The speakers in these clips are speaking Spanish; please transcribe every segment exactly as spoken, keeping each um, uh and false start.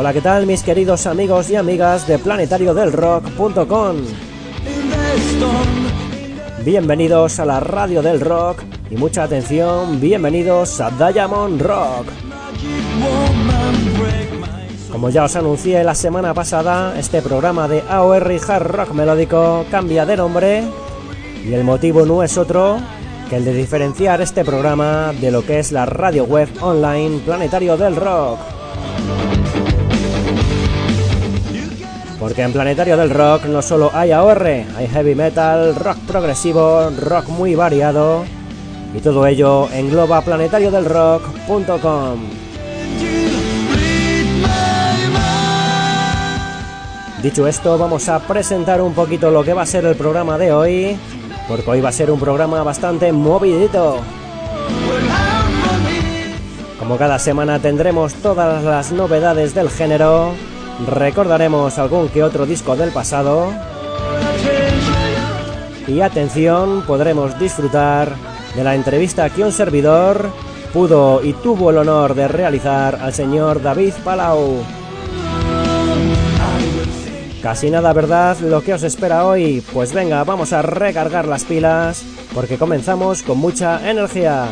Hola, ¿qué tal mis queridos amigos y amigas de planetario del rock punto com? Bienvenidos a la radio del rock y mucha atención, bienvenidos a Diamond Rock. Como ya os anuncié la semana pasada, este programa de A O R y Hard Rock Melódico cambia de nombre y el motivo no es otro que el de diferenciar este programa de lo que es la radio web online Planetario del Rock. Porque en Planetario del Rock no solo hay A O R, hay heavy metal, rock progresivo, rock muy variado y todo ello engloba planetario del rock punto com. Dicho esto, vamos a presentar un poquito lo que va a ser el programa de hoy, porque hoy va a ser un programa bastante movidito. Como cada semana tendremos todas las novedades del género, recordaremos algún que otro disco del pasado y atención, podremos disfrutar de la entrevista que un servidor pudo y tuvo el honor de realizar al señor David Palau. Casi nada, ¿verdad? Lo que os espera hoy. Pues venga, vamos a recargar las pilas porque comenzamos con mucha energía.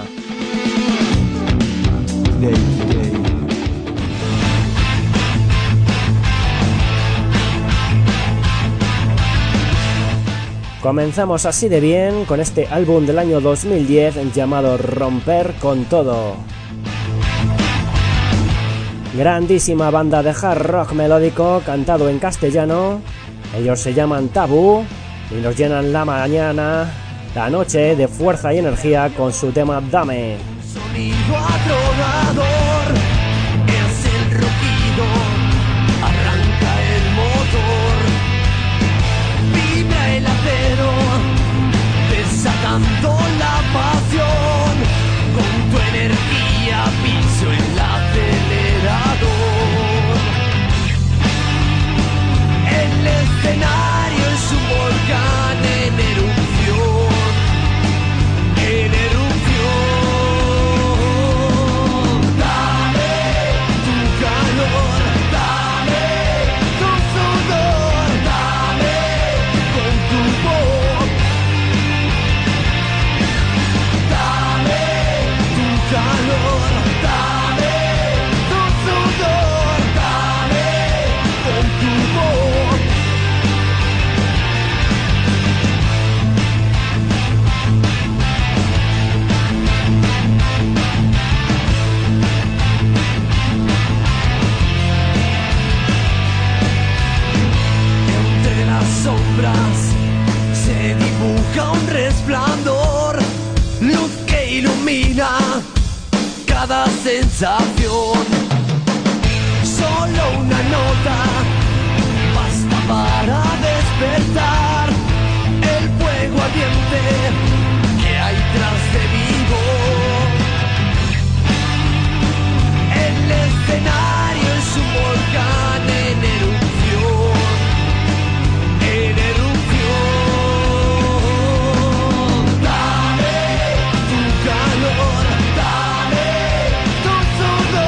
Comenzamos así de bien con este álbum del año dos mil diez llamado Romper con Todo. Grandísima banda de hard rock melódico cantado en castellano. Ellos se llaman Tabú y nos llenan la mañana, la noche de fuerza y energía con su tema Dame. Sonido atronador es el rugido, arranca el motor, vibra el acero, desatando la pasión, con tu energía piso el acelerador. El escenario es un volcán en erupción, en erupción. Se dibuja un resplandor, luz que ilumina cada sensación. Solo una nota basta para despertar el fuego ardiente que hay tras de vivo. El escenario es un volcán en erupción. Dame tu calor, dame tu sudor.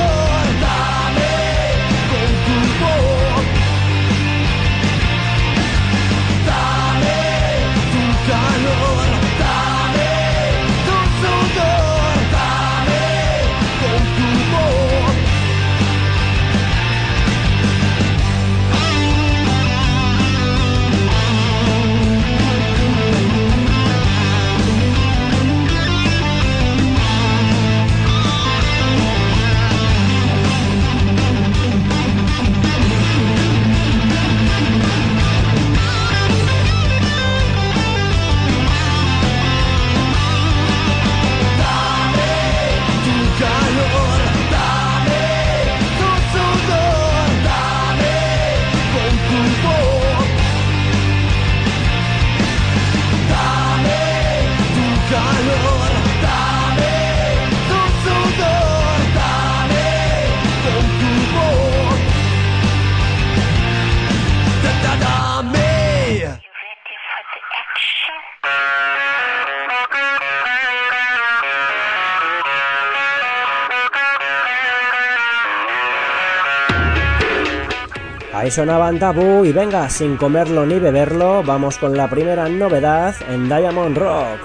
Ahí sonaban Tabú y venga, sin comerlo ni beberlo, vamos con la primera novedad en Diamond Rock.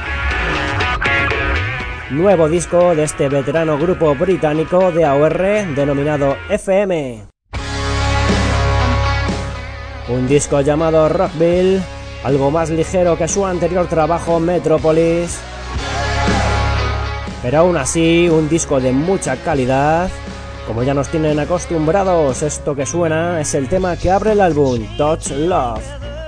Nuevo disco de este veterano grupo británico de A O R denominado F M. Un disco llamado Rockville, algo más ligero que su anterior trabajo Metropolis, pero aún así un disco de mucha calidad. Como ya nos tienen acostumbrados, esto que suena es el tema que abre el álbum, Touch Love.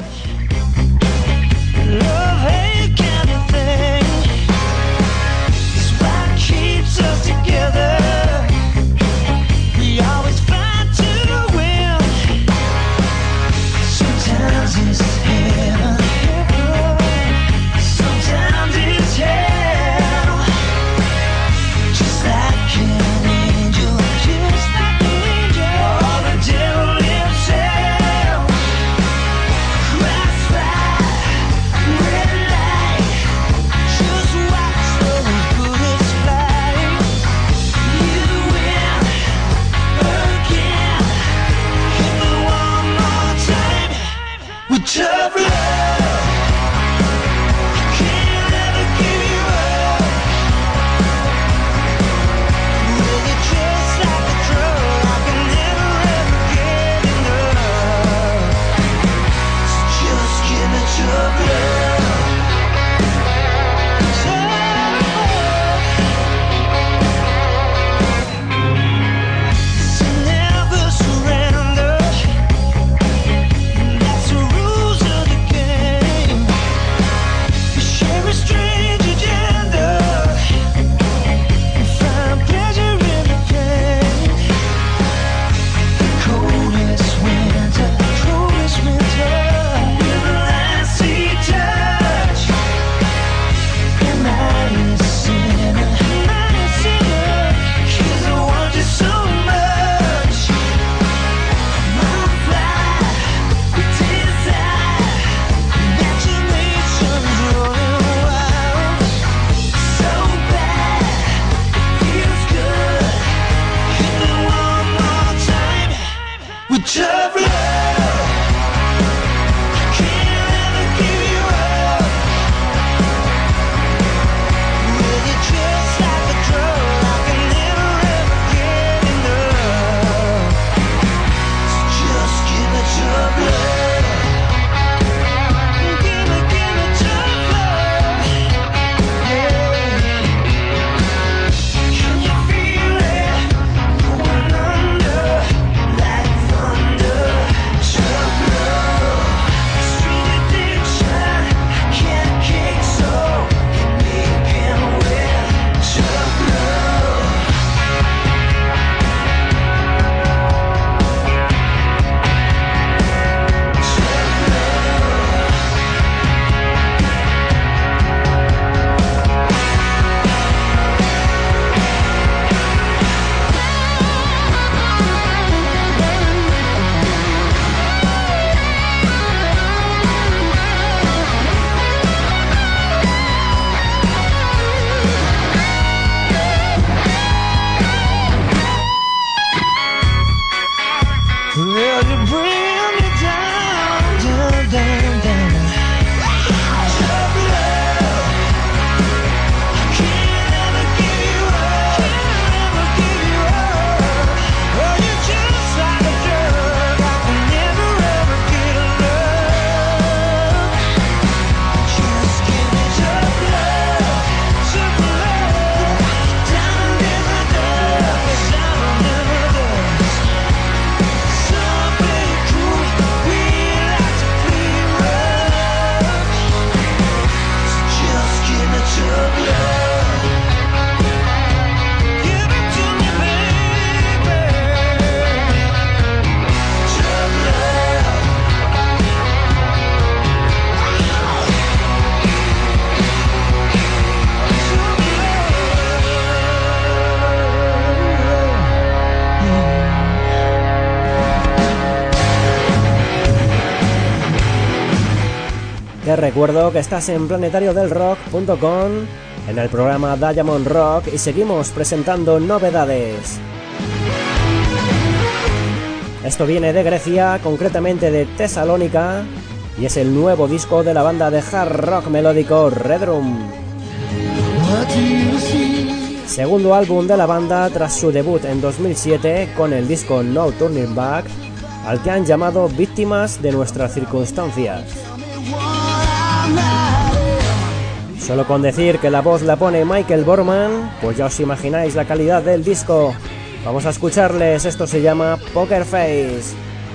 Te recuerdo que estás en planetario del rock punto com, en el programa Diamond Rock, y seguimos presentando novedades. Esto viene de Grecia, concretamente de Tesalónica, y es el nuevo disco de la banda de hard rock melódico Redrum. Segundo álbum de la banda tras su debut en dos mil siete con el disco No Turning Back, al que han llamado Víctimas de nuestras circunstancias. Solo con decir que la voz la pone Michael Borman, pues ya os imagináis la calidad del disco. Vamos a escucharles, esto se llama Poker Face.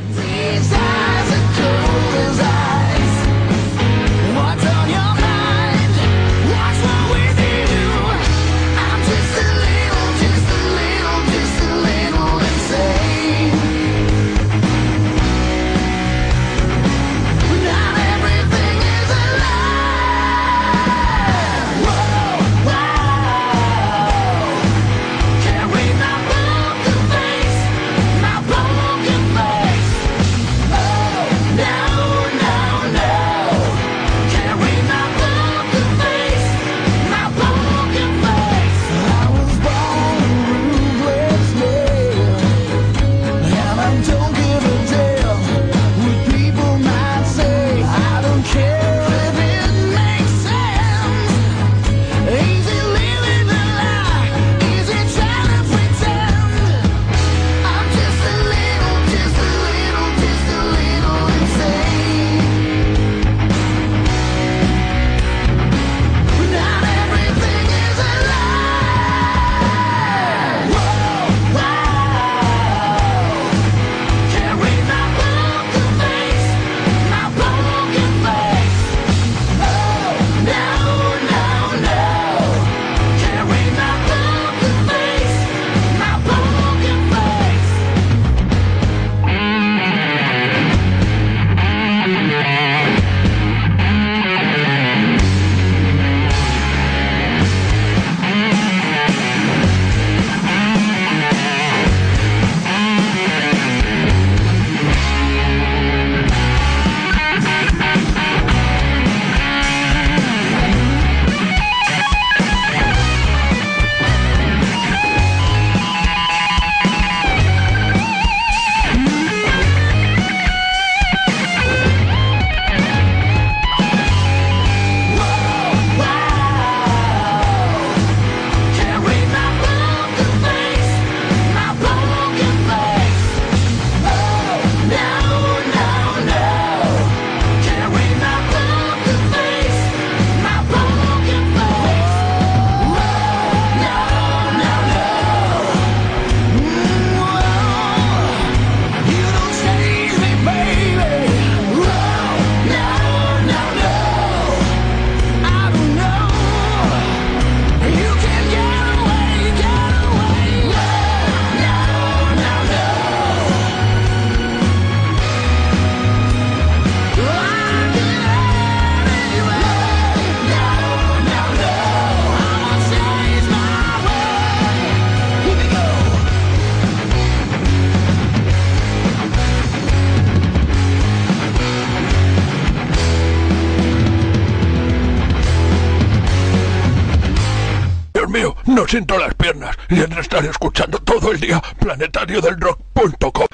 No siento las piernas y han de estar escuchando todo el día planetario del rock punto com.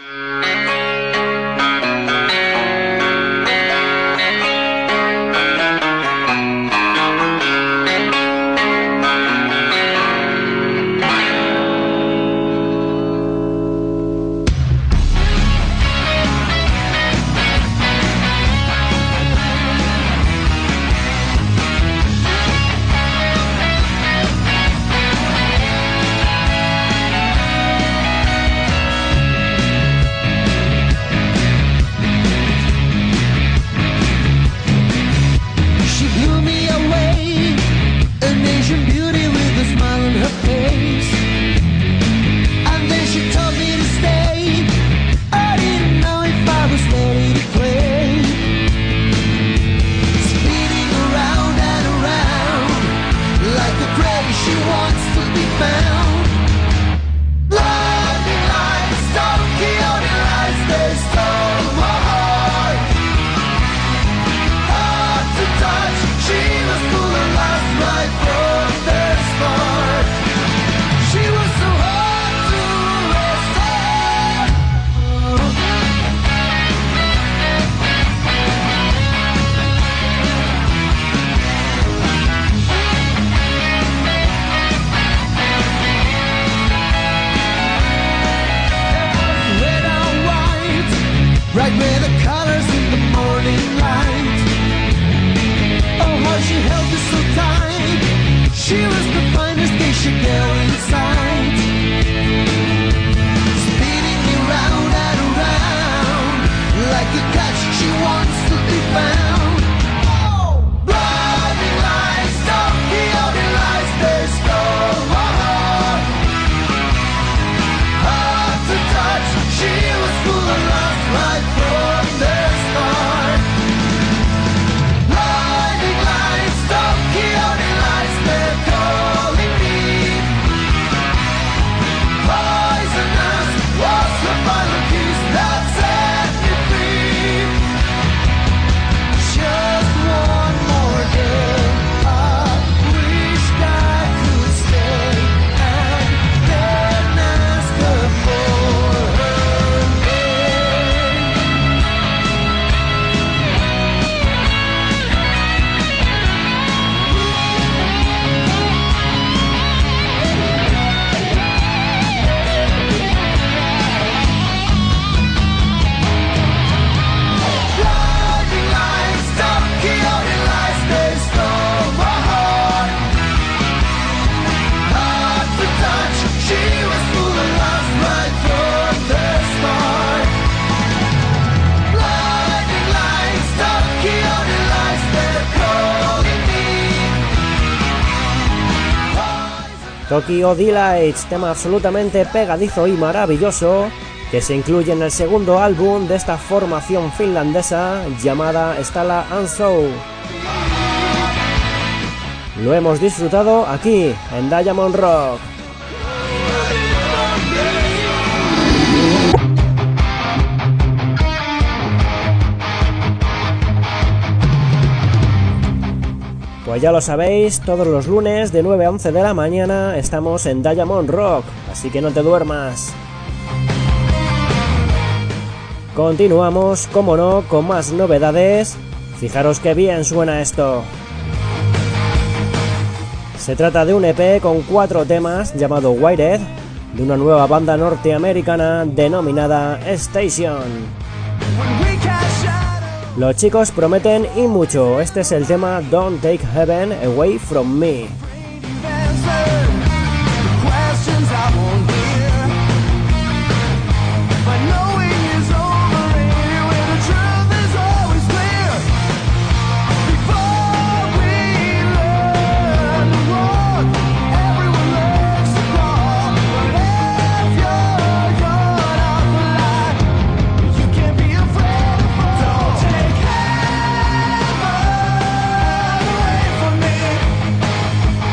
right where the colors in the morning light. Oh, how she held me so tight. She was the finest geisha girl in sight. Spinning me round and around like a catch she wants to be found. Oh, blinding lights, Tokyo delights, they stole my heart. Hard to touch, she was full of love right from the start. Blinding lights, Tokyo delights, they're calling me. Poisonous was the final kiss that set me free. Just one more day, I wished I could stay and then ask her for her name. Blinding lights, Tokyo delights, they stole my heart. Hard to touch, she was full of love right from the start. Blinding lights, Tokyo delights, they're calling me. Tokyo Delights, tema absolutamente pegadizo y maravilloso que se incluye en el segundo álbum de esta formación finlandesa llamada Stalla and Soul. Lo hemos disfrutado aquí en Diamond Rock. Pues ya lo sabéis, todos los lunes de nueve a once de la mañana estamos en Diamond Rock, así que no te duermas. Continuamos, como no, con más novedades. Fijaros qué bien suena esto. Se trata de un E P con cuatro temas llamado Wired, de una nueva banda norteamericana denominada Station. Los chicos prometen y mucho. Este es el tema Don't Take Heaven Away From Me. Take heaven away from me.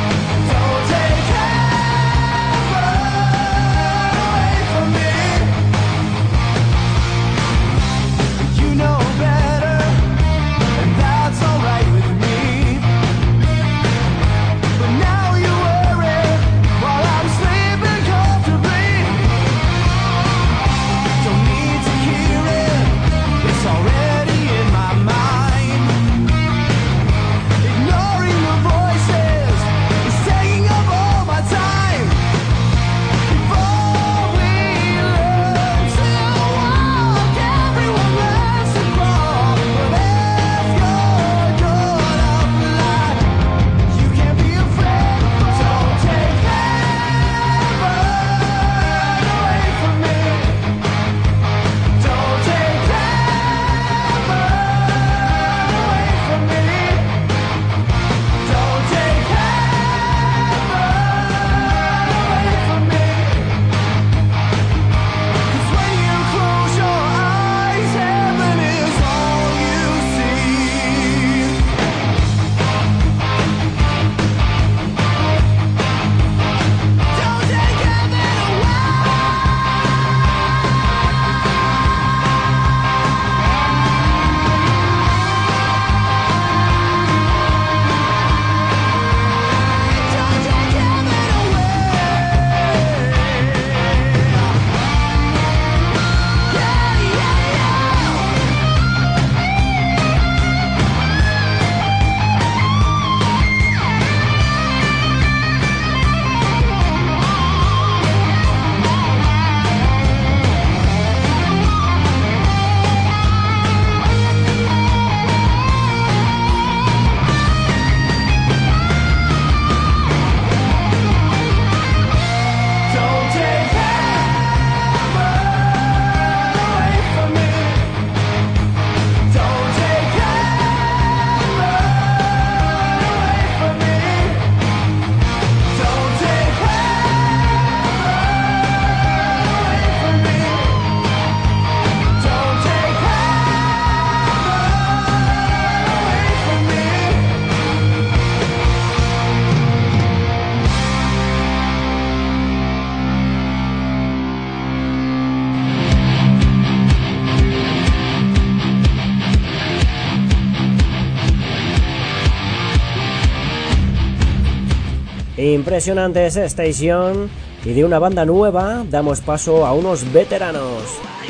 Impresionante ese Station, y de una banda nueva damos paso a unos veteranos.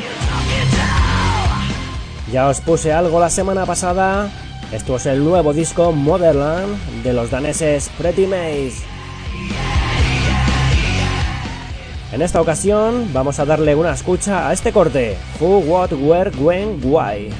Ya os puse algo la semana pasada, esto es el nuevo disco Motherland de los daneses Pretty Maze. En esta ocasión vamos a darle una escucha a este corte, Who, What, Where, When, Why.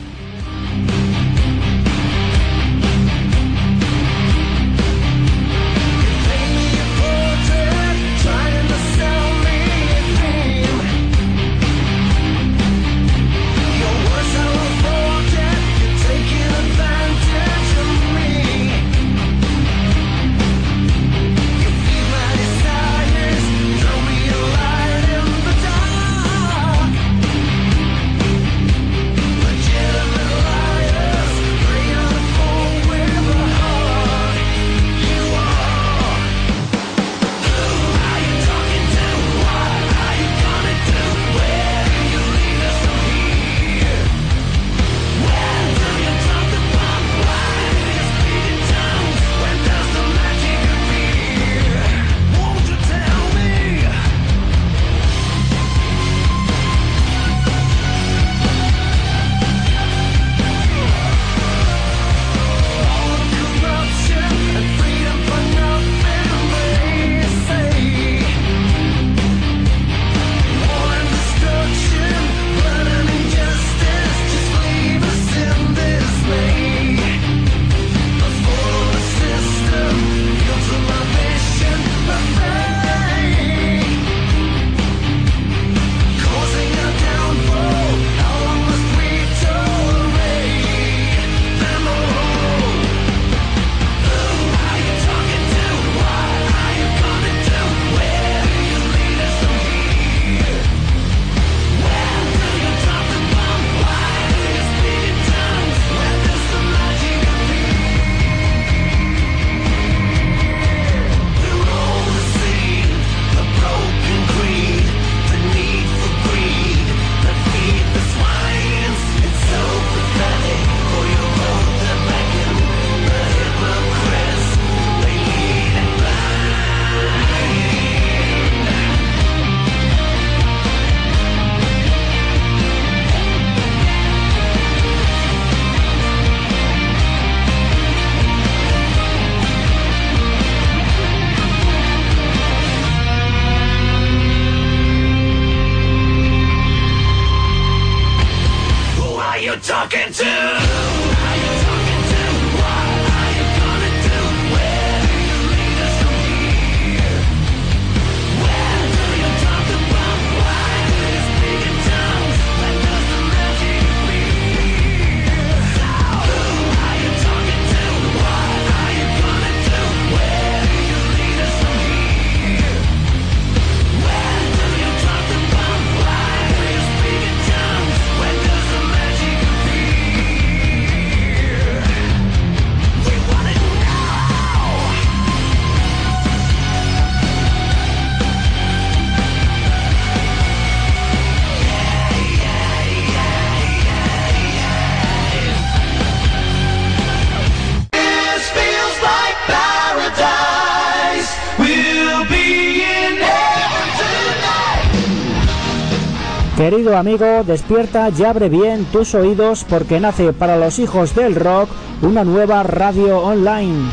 Querido amigo, despierta y abre bien tus oídos porque nace para los hijos del rock una nueva radio online.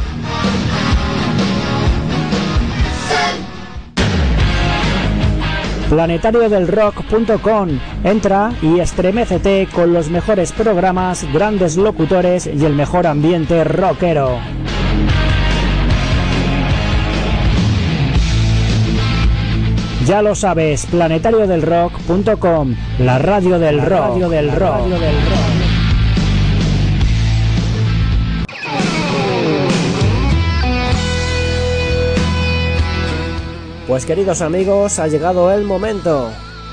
planetario del rock punto com. Entra y estremécete con los mejores programas, grandes locutores y el mejor ambiente rockero. Ya lo sabes, planetario del rock punto com, la radio del rock, radio del rock, radio del rock. Pues queridos amigos, ha llegado el momento.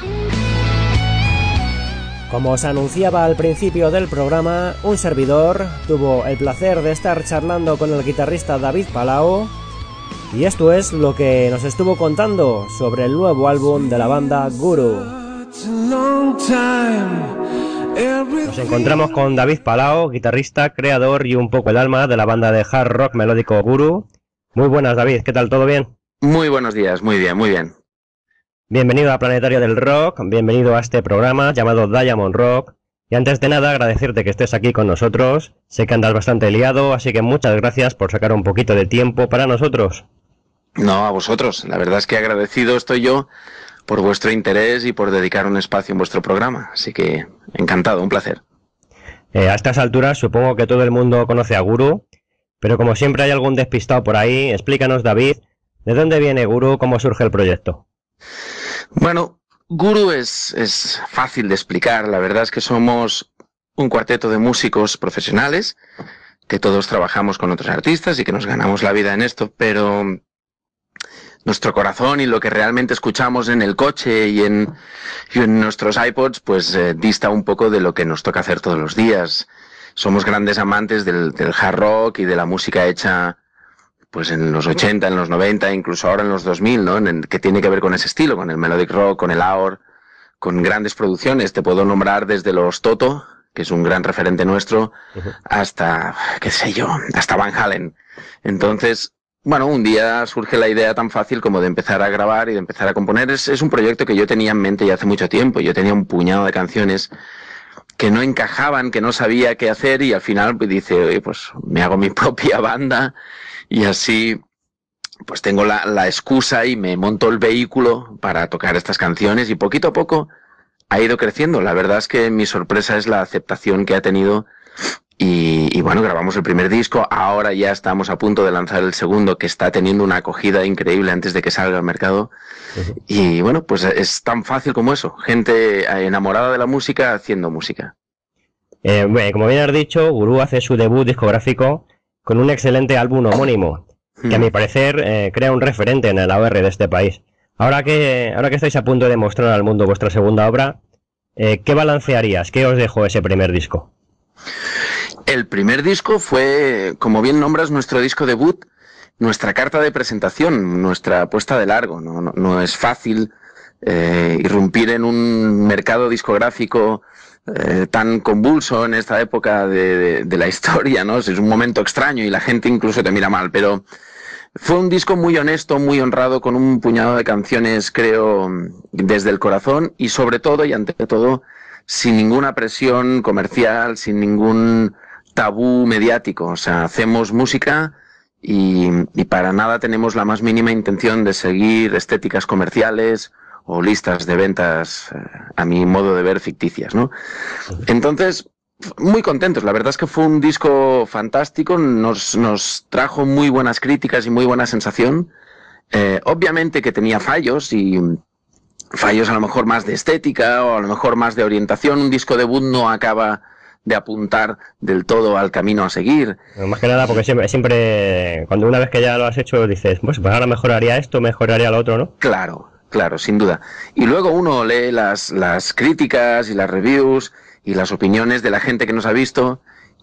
Como os anunciaba al principio del programa, un servidor tuvo el placer de estar charlando con el guitarrista David Palau. Y esto es lo que nos estuvo contando sobre el nuevo álbum de la banda Guru. Nos encontramos con David Palau, guitarrista, creador y un poco el alma de la banda de hard rock melódico Guru, Muy buenas, David, ¿qué tal? ¿Todo bien? Muy buenos días, muy bien, muy bien. Bienvenido a Planetario del Rock, bienvenido a este programa llamado Diamond Rock. Y antes de nada, agradecerte que estés aquí con nosotros. Sé que andas bastante liado, así que muchas gracias por sacar un poquito de tiempo para nosotros. No, a vosotros. La verdad es que agradecido estoy yo por vuestro interés y por dedicar un espacio en vuestro programa. Así que encantado, un placer. Eh, a estas alturas supongo que todo el mundo conoce a Guru, pero como siempre hay algún despistado por ahí, explícanos, David, ¿de dónde viene Guru? ¿Cómo surge el proyecto? Bueno, Guru es, es fácil de explicar. La verdad es que somos un cuarteto de músicos profesionales, que todos trabajamos con otros artistas y que nos ganamos la vida en esto, pero nuestro corazón y lo que realmente escuchamos en el coche y en, y en nuestros iPods, pues eh, dista un poco de lo que nos toca hacer todos los días. Somos grandes amantes del, del hard rock y de la música hecha pues en los ochenta, en los noventa, incluso ahora en los dos mil, ¿no? En el, que tiene que ver con ese estilo, con el melodic rock, con el A O R, con grandes producciones. Te puedo nombrar desde los Toto, que es un gran referente nuestro, uh-huh, hasta, qué sé yo, hasta Van Halen. Entonces, bueno, un día surge la idea tan fácil como de empezar a grabar y de empezar a componer. Es, es un proyecto que yo tenía en mente ya hace mucho tiempo. Yo tenía un puñado de canciones que no encajaban, que no sabía qué hacer, y al final pues, dice, oye, pues me hago mi propia banda y así pues tengo la, la excusa y me monto el vehículo para tocar estas canciones, y poquito a poco ha ido creciendo. La verdad es que mi sorpresa es la aceptación que ha tenido. Y, y bueno, grabamos el primer disco, ahora ya estamos a punto de lanzar el segundo, que está teniendo una acogida increíble antes de que salga al mercado. Uh-huh. Y bueno, pues es tan fácil como eso, gente enamorada de la música haciendo música. Eh, bueno, como bien has dicho, Guru hace su debut discográfico con un excelente álbum homónimo, que uh-huh, a mi parecer eh, crea un referente en el A O R de este país. Ahora que, ahora que estáis a punto de mostrar al mundo vuestra segunda obra, eh, ¿qué balancearías? ¿Qué os dejó ese primer disco? El primer disco fue, como bien nombras, nuestro disco debut, nuestra carta de presentación, nuestra puesta de largo. No, no, no es fácil eh, irrumpir en un mercado discográfico eh, tan convulso en esta época de, de, de la historia, ¿no? Es un momento extraño y la gente incluso te mira mal, pero fue un disco muy honesto, muy honrado, con un puñado de canciones, creo, desde el corazón, y sobre todo y ante todo, sin ninguna presión comercial, sin ningún tabú mediático. O sea, hacemos música y, y para nada tenemos la más mínima intención de seguir estéticas comerciales o listas de ventas, eh, a mi modo de ver, ficticias, ¿no? Entonces, muy contentos. La verdad es que fue un disco fantástico, nos, nos trajo muy buenas críticas y muy buena sensación. Eh, obviamente que tenía fallos, y fallos a lo mejor más de estética o a lo mejor más de orientación. Un disco debut no acaba de apuntar del todo al camino a seguir. Más que nada porque siempre, siempre cuando una vez que ya lo has hecho dices, pues, pues ahora mejoraría esto, mejoraría lo otro, ¿no? Claro, claro, sin duda. Y luego uno lee las, las críticas y las reviews y las opiniones de la gente que nos ha visto,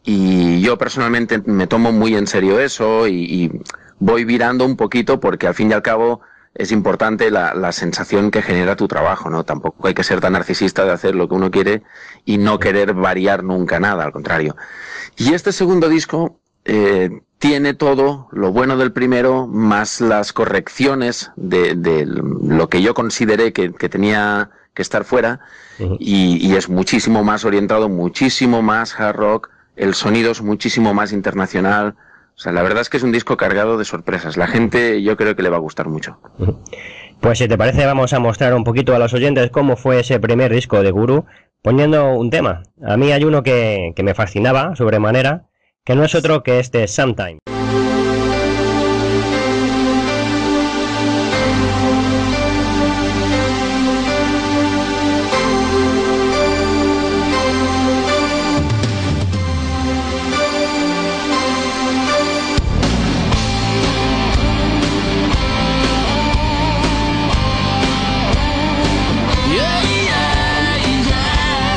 y yo personalmente me tomo muy en serio eso y, y voy virando un poquito, porque al fin y al cabo es importante la, la sensación que genera tu trabajo, ¿no? Tampoco hay que ser tan narcisista de hacer lo que uno quiere y no querer variar nunca nada, al contrario. Y este segundo disco eh, tiene todo lo bueno del primero, más las correcciones de, de lo que yo consideré que, que tenía que estar fuera, uh-huh, y, y es muchísimo más orientado, muchísimo más hard rock, el sonido es muchísimo más internacional. O sea, la verdad es que es un disco cargado de sorpresas. La gente, yo creo que le va a gustar mucho. Pues si te parece, vamos a mostrar un poquito a los oyentes cómo fue ese primer disco de Guru, poniendo un tema. A mí hay uno que, que me fascinaba sobremanera, que no es otro que este Sometime.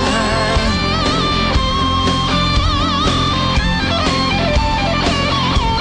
Yeah, yeah, yeah.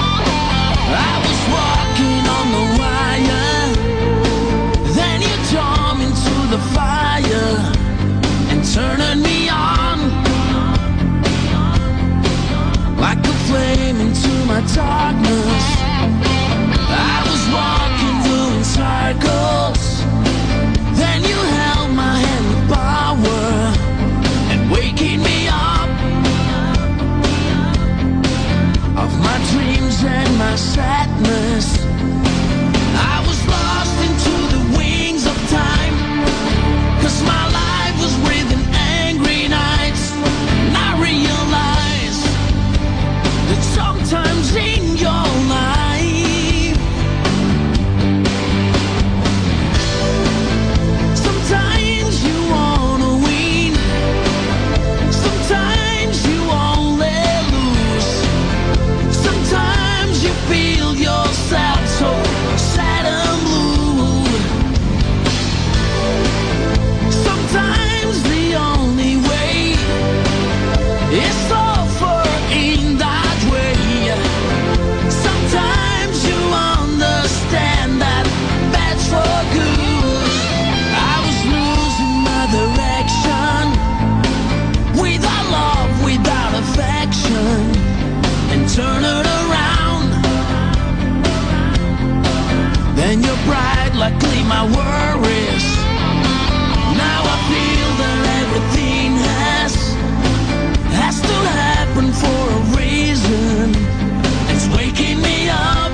likely my worries. Now I feel that everything has has to happen for a reason. It's waking me up.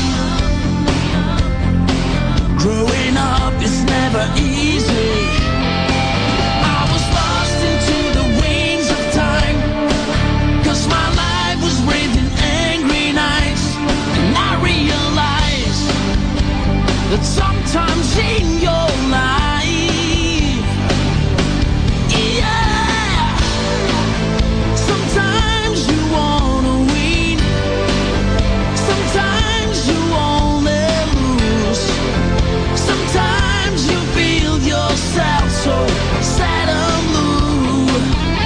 Growing up is never easy. I was lost into the wings of time, 'cause my life was breathing angry nights. And I realized that sometimes in your life, yeah, sometimes you wanna win, sometimes you wanna lose, sometimes you feel yourself so sad and blue.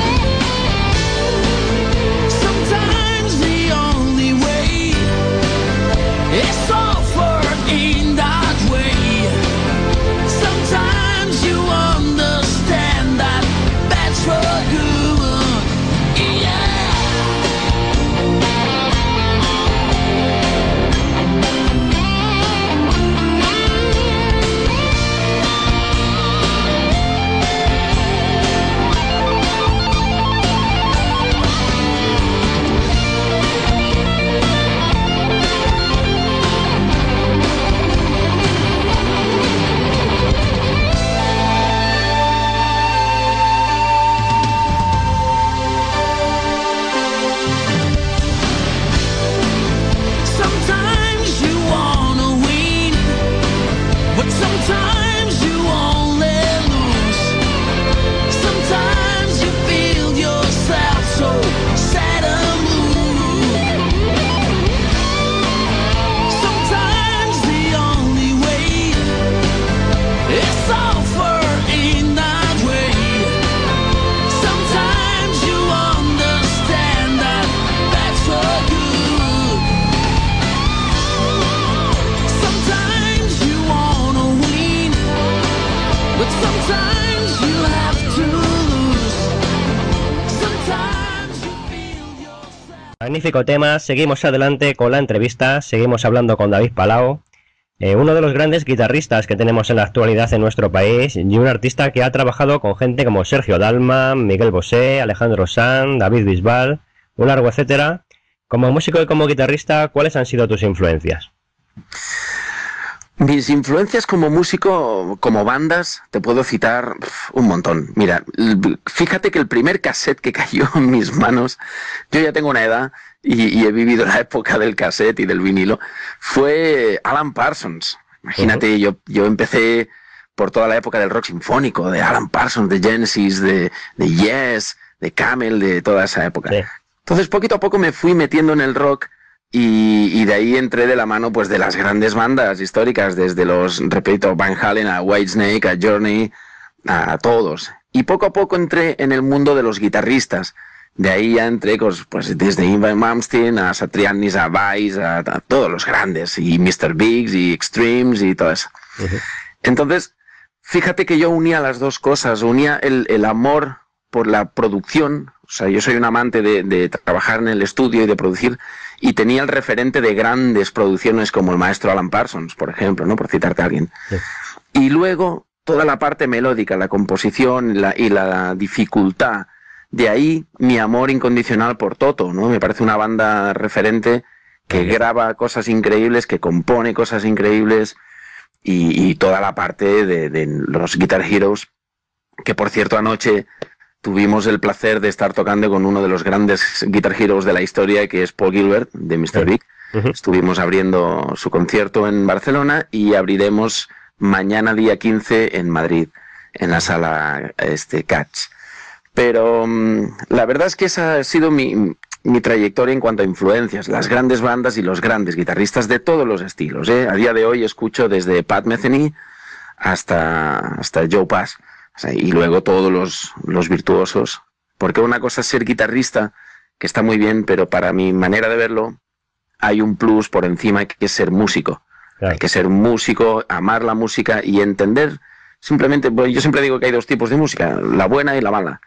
Sometimes the only way is suffer in that way. Sometimes you understand that that's for good. Yeah. Sometimes you wanna win, but sometimes you only lose. Sometimes you feel yourself so sad and blue. Sometimes the only way is suffer in that way. Sometimes you understand that that's for good. Sometimes you wanna win, but sometimes you have to lose. Sometimes you feel yourself. Magnífico tema, seguimos adelante con la entrevista, seguimos hablando con David Palau, eh, uno de los grandes guitarristas que tenemos en la actualidad en nuestro país y un artista que ha trabajado con gente como Sergio Dalma, Miguel Bosé, Alejandro Sanz, David Bisbal, un largo etcétera. Como músico y como guitarrista, ¿cuáles han sido tus influencias? Mis influencias como músico, como bandas, te puedo citar pf, un montón. Mira, l- fíjate que el primer cassette que cayó en mis manos, yo ya tengo una edad y, y he vivido la época del cassette y del vinilo, fue Alan Parsons. Imagínate, yo, yo empecé por toda la época del rock sinfónico, de Alan Parsons, de Genesis, de, de Yes, de Camel, de toda esa época. Sí. Entonces, poquito a poco me fui metiendo en el rock y, y de ahí entré de la mano pues de las grandes bandas históricas, desde los, repito, Van Halen a Whitesnake, a Journey, a, a todos. Y poco a poco entré en el mundo de los guitarristas. De ahí ya entré pues, pues desde Yngwie Malmsteen a Satriani, a Vice, a, a todos los grandes, y mister Biggs, y Extremes, y todo eso. Uh-huh. Entonces, fíjate que yo unía las dos cosas, unía el, el amor por la producción, o sea, yo soy un amante de, de trabajar en el estudio y de producir, y tenía el referente de grandes producciones como el maestro Alan Parsons, por ejemplo, ¿no? Por citarte a alguien. Sí. Y luego toda la parte melódica, la composición la, y la dificultad. De ahí mi amor incondicional por Toto, ¿no? Me parece una banda referente que graba cosas increíbles, que compone cosas increíbles, y, y toda la parte de, de los Guitar Heroes, que por cierto anoche tuvimos el placer de estar tocando con uno de los grandes Guitar Heroes de la historia, que es Paul Gilbert, de mister Big. Uh-huh. Estuvimos abriendo su concierto en Barcelona y abriremos mañana día quince en Madrid, en la sala este, Catch. Pero um, la verdad es que esa ha sido mi, mi trayectoria en cuanto a influencias, las grandes bandas y los grandes guitarristas de todos los estilos, ¿eh? A día de hoy escucho desde Pat Metheny hasta, hasta Joe Pass, o sea, y luego todos los, los virtuosos, porque una cosa es ser guitarrista, que está muy bien, pero para mi manera de verlo hay un plus por encima, que es ser músico. Claro. Hay que ser músico, amar la música y entender simplemente, pues yo siempre digo que hay dos tipos de música, la buena y la mala.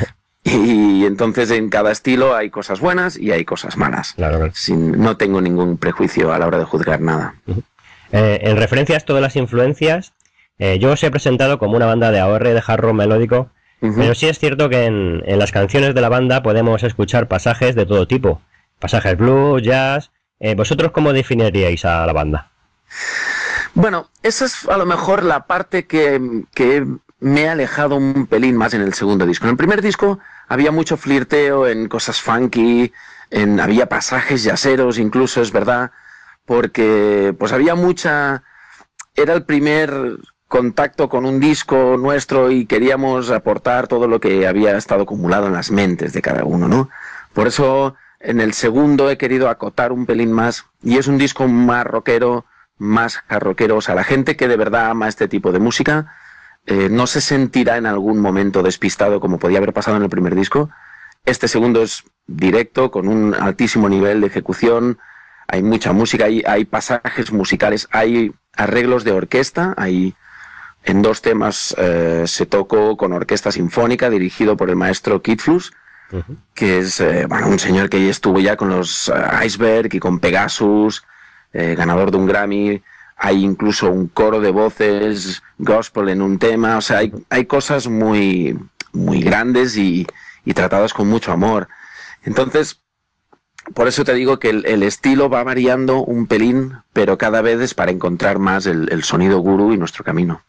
Y entonces en cada estilo hay cosas buenas y hay cosas malas. Claro, claro. Sin, no tengo ningún prejuicio a la hora de juzgar nada. Eh, en referencia a esto de las influencias, eh, yo os he presentado como una banda de A O R, de hard rock melódico, uh-huh. Pero sí es cierto que en, en las canciones de la banda podemos escuchar pasajes de todo tipo. Pasajes blues, jazz... Eh, ¿Vosotros cómo definiríais a la banda? Bueno, esa es a lo mejor la parte que, que me ha alejado un pelín más en el segundo disco. En el primer disco había mucho flirteo en cosas funky, en, había pasajes yaceros incluso, es verdad, porque pues había mucha... Era el primer contacto con un disco nuestro y queríamos aportar todo lo que había estado acumulado en las mentes de cada uno, ¿no? Por eso en el segundo he querido acotar un pelín más y es un disco más rockero, más hard rockero. O sea, la gente que de verdad ama este tipo de música eh, no se sentirá en algún momento despistado como podía haber pasado en el primer disco. Este segundo es directo, con un altísimo nivel de ejecución, hay mucha música, hay, hay pasajes musicales, hay arreglos de orquesta, hay... En dos temas eh, se tocó con orquesta sinfónica dirigido por el maestro Kid Flus, uh-huh. que es eh, bueno, un señor que estuvo ya con los uh, Iceberg y con Pegasus, eh, ganador de un Grammy. Hay incluso un coro de voces gospel en un tema. O sea, hay, hay cosas muy, muy grandes y, y tratadas con mucho amor. Entonces, por eso te digo que el, el estilo va variando un pelín, pero cada vez es para encontrar más el, el sonido Guru y nuestro camino.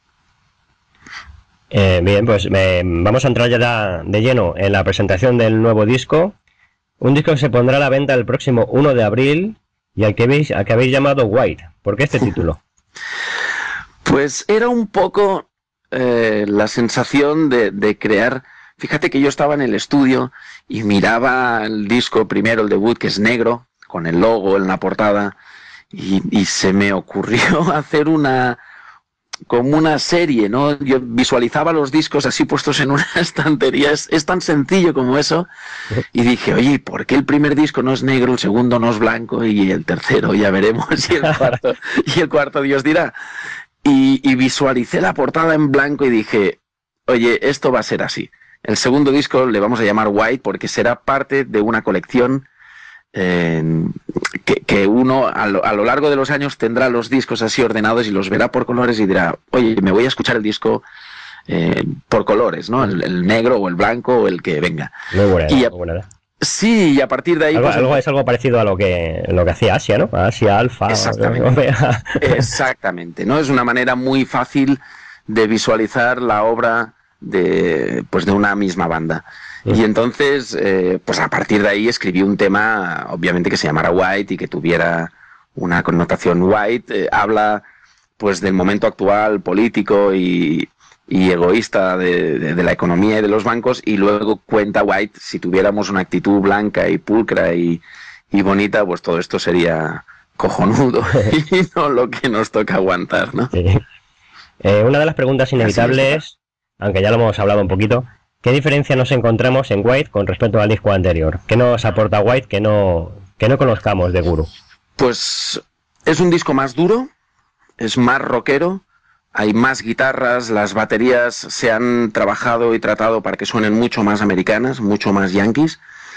Eh, bien, pues me, vamos a entrar ya de lleno en la presentación del nuevo disco. Un disco que se pondrá a la venta el próximo uno de abril y al que habéis, al que habéis llamado White. ¿Por qué este título? Pues era un poco eh, la sensación de, de crear... Fíjate que yo estaba en el estudio y miraba el disco primero, el debut, que es negro, con el logo en la portada, y, y se me ocurrió hacer una... como una serie, ¿no? Yo visualizaba los discos así puestos en una estantería, es, es tan sencillo como eso, y dije, oye, ¿por qué el primer disco no es negro, el segundo no es blanco, y el tercero ya veremos, y el cuarto, y el cuarto Dios dirá? Y, y visualicé la portada en blanco y dije, oye, esto va a ser así. El segundo disco le vamos a llamar White porque será parte de una colección Eh, que, que uno a lo, a lo largo de los años tendrá los discos así ordenados y los verá por colores y dirá, oye, me voy a escuchar el disco eh, por colores, ¿no? El, el negro o el blanco o el que venga. Muy buena, y a, muy buena. Sí, y a partir de ahí... Algo, pues, algo, es algo parecido a lo que, lo que hacía Asia, ¿no? Asia, Alfa... Exactamente. Exactamente, ¿no? Es una manera muy fácil de visualizar la obra de, pues, de una misma banda. Y entonces, eh, pues a partir de ahí escribí un tema, obviamente que se llamara White y que tuviera una connotación white. Eh, habla, pues, del momento actual político y, y egoísta de, de, de la economía y de los bancos, y luego cuenta White, si tuviéramos una actitud blanca y pulcra y, y bonita, pues todo esto sería cojonudo y no lo que nos toca aguantar, ¿no? Sí. Eh, una de las preguntas inevitables, aunque ya lo hemos hablado un poquito, ¿qué diferencia nos encontramos en White con respecto al disco anterior? ¿Qué nos aporta White que no, que no conozcamos de Guru? Pues es un disco más duro, es más rockero, hay más guitarras, las baterías se han trabajado y tratado para que suenen mucho más americanas, mucho más yankees,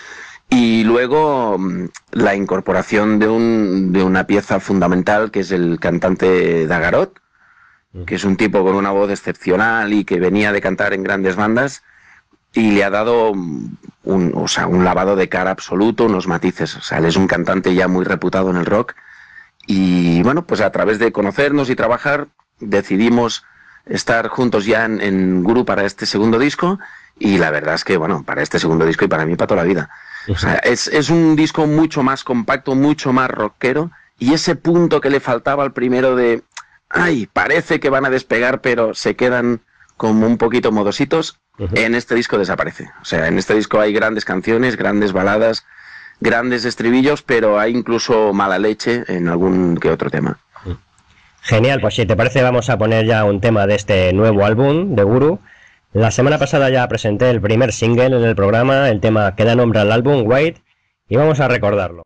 y luego la incorporación de, un, de una pieza fundamental que es el cantante Dagarot, que es un tipo con una voz excepcional y que venía de cantar en grandes bandas, y le ha dado un, o sea, un lavado de cara absoluto, unos matices. O sea, él es un cantante ya muy reputado en el rock. Y bueno, pues a través de conocernos y trabajar, decidimos estar juntos ya en, en Guru para este segundo disco. Y la verdad es que, bueno, para este segundo disco y para mí, para toda la vida. O sea, es, es un disco mucho más compacto, mucho más rockero. Y ese punto que le faltaba al primero de, ay, parece que van a despegar, pero se quedan como un poquito modositos, uh-huh. En este disco desaparece. O sea, en este disco hay grandes canciones, grandes baladas, grandes estribillos, pero hay incluso mala leche en algún que otro tema. Genial, pues si te parece vamos a poner ya un tema de este nuevo álbum de Guru. La semana pasada ya presenté el primer single en el programa, el tema que da nombre al álbum, White, y vamos a recordarlo.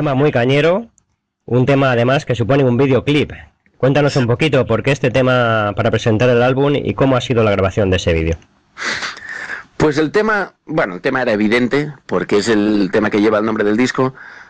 tema muy cañero, un tema además que supone un videoclip. Cuéntanos un poquito por qué este tema para presentar el álbum y cómo ha sido la grabación de ese vídeo. Pues el tema, bueno, el tema era evidente, porque es el tema que lleva el nombre del disco,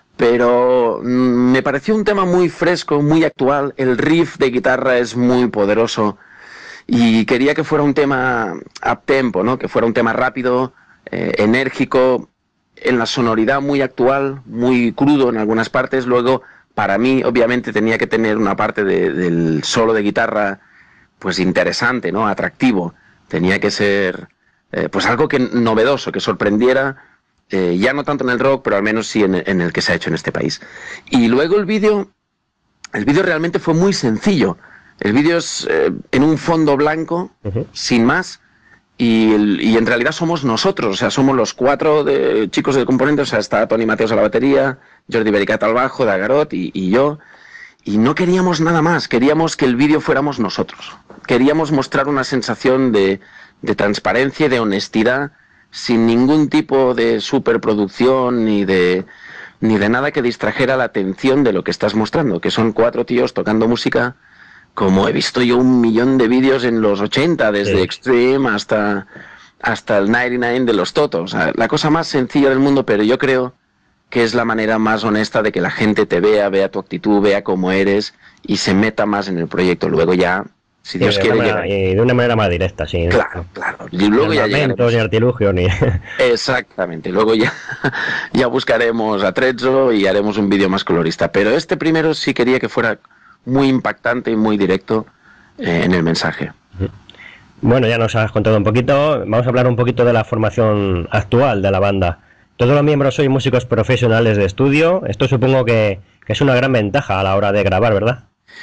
pero me pareció un tema muy fresco, muy actual. El riff de guitarra es muy poderoso y quería que fuera un tema up-tempo, ¿no? Que fuera un tema rápido, eh, enérgico, en la sonoridad muy actual, muy crudo en algunas partes. Luego, para mí, obviamente, tenía que tener una parte de, del solo de guitarra pues interesante, ¿no? Atractivo. Tenía que ser eh, pues algo que novedoso, que sorprendiera, eh, ya no tanto en el rock, pero al menos sí en, en el que se ha hecho en este país. Y luego el vídeo, el vídeo realmente fue muy sencillo. El vídeo es eh, en un fondo blanco, uh-huh. sin más, y, el, y en realidad somos nosotros, o sea, somos los cuatro de, chicos del componente, o sea, está Toni Mateos a la batería, Jordi Bericat al bajo, Dagarot y, y yo, y no queríamos nada más, queríamos que el vídeo fuéramos nosotros. Queríamos mostrar una sensación de, de transparencia y de honestidad, sin ningún tipo de superproducción ni de, ni de nada que distrajera la atención de lo que estás mostrando, que son cuatro tíos tocando música, como he visto yo un millón de vídeos en los ochenta, desde sí. Extreme hasta, hasta el noventa y nueve de los Totos. O sea, la cosa más sencilla del mundo, pero yo creo que es la manera más honesta de que la gente te vea, vea tu actitud, vea cómo eres y se meta más en el proyecto. Luego ya, si Dios sí, quiere... Manera, llegar... Y de una manera más directa, sí. Claro, claro. Y luego ni ya armamentos, ni artilugio, ni... Exactamente. Luego ya, ya buscaremos a Trezzo y haremos un vídeo más colorista. Pero este primero sí quería que fuera muy impactante y muy directo eh, en el mensaje. Bueno, ya nos has contado un poquito. Vamos a hablar un poquito de la formación actual de la banda. Todos los miembros sois músicos profesionales de estudio. Esto supongo que, que es una gran ventaja a la hora de grabar, ¿verdad?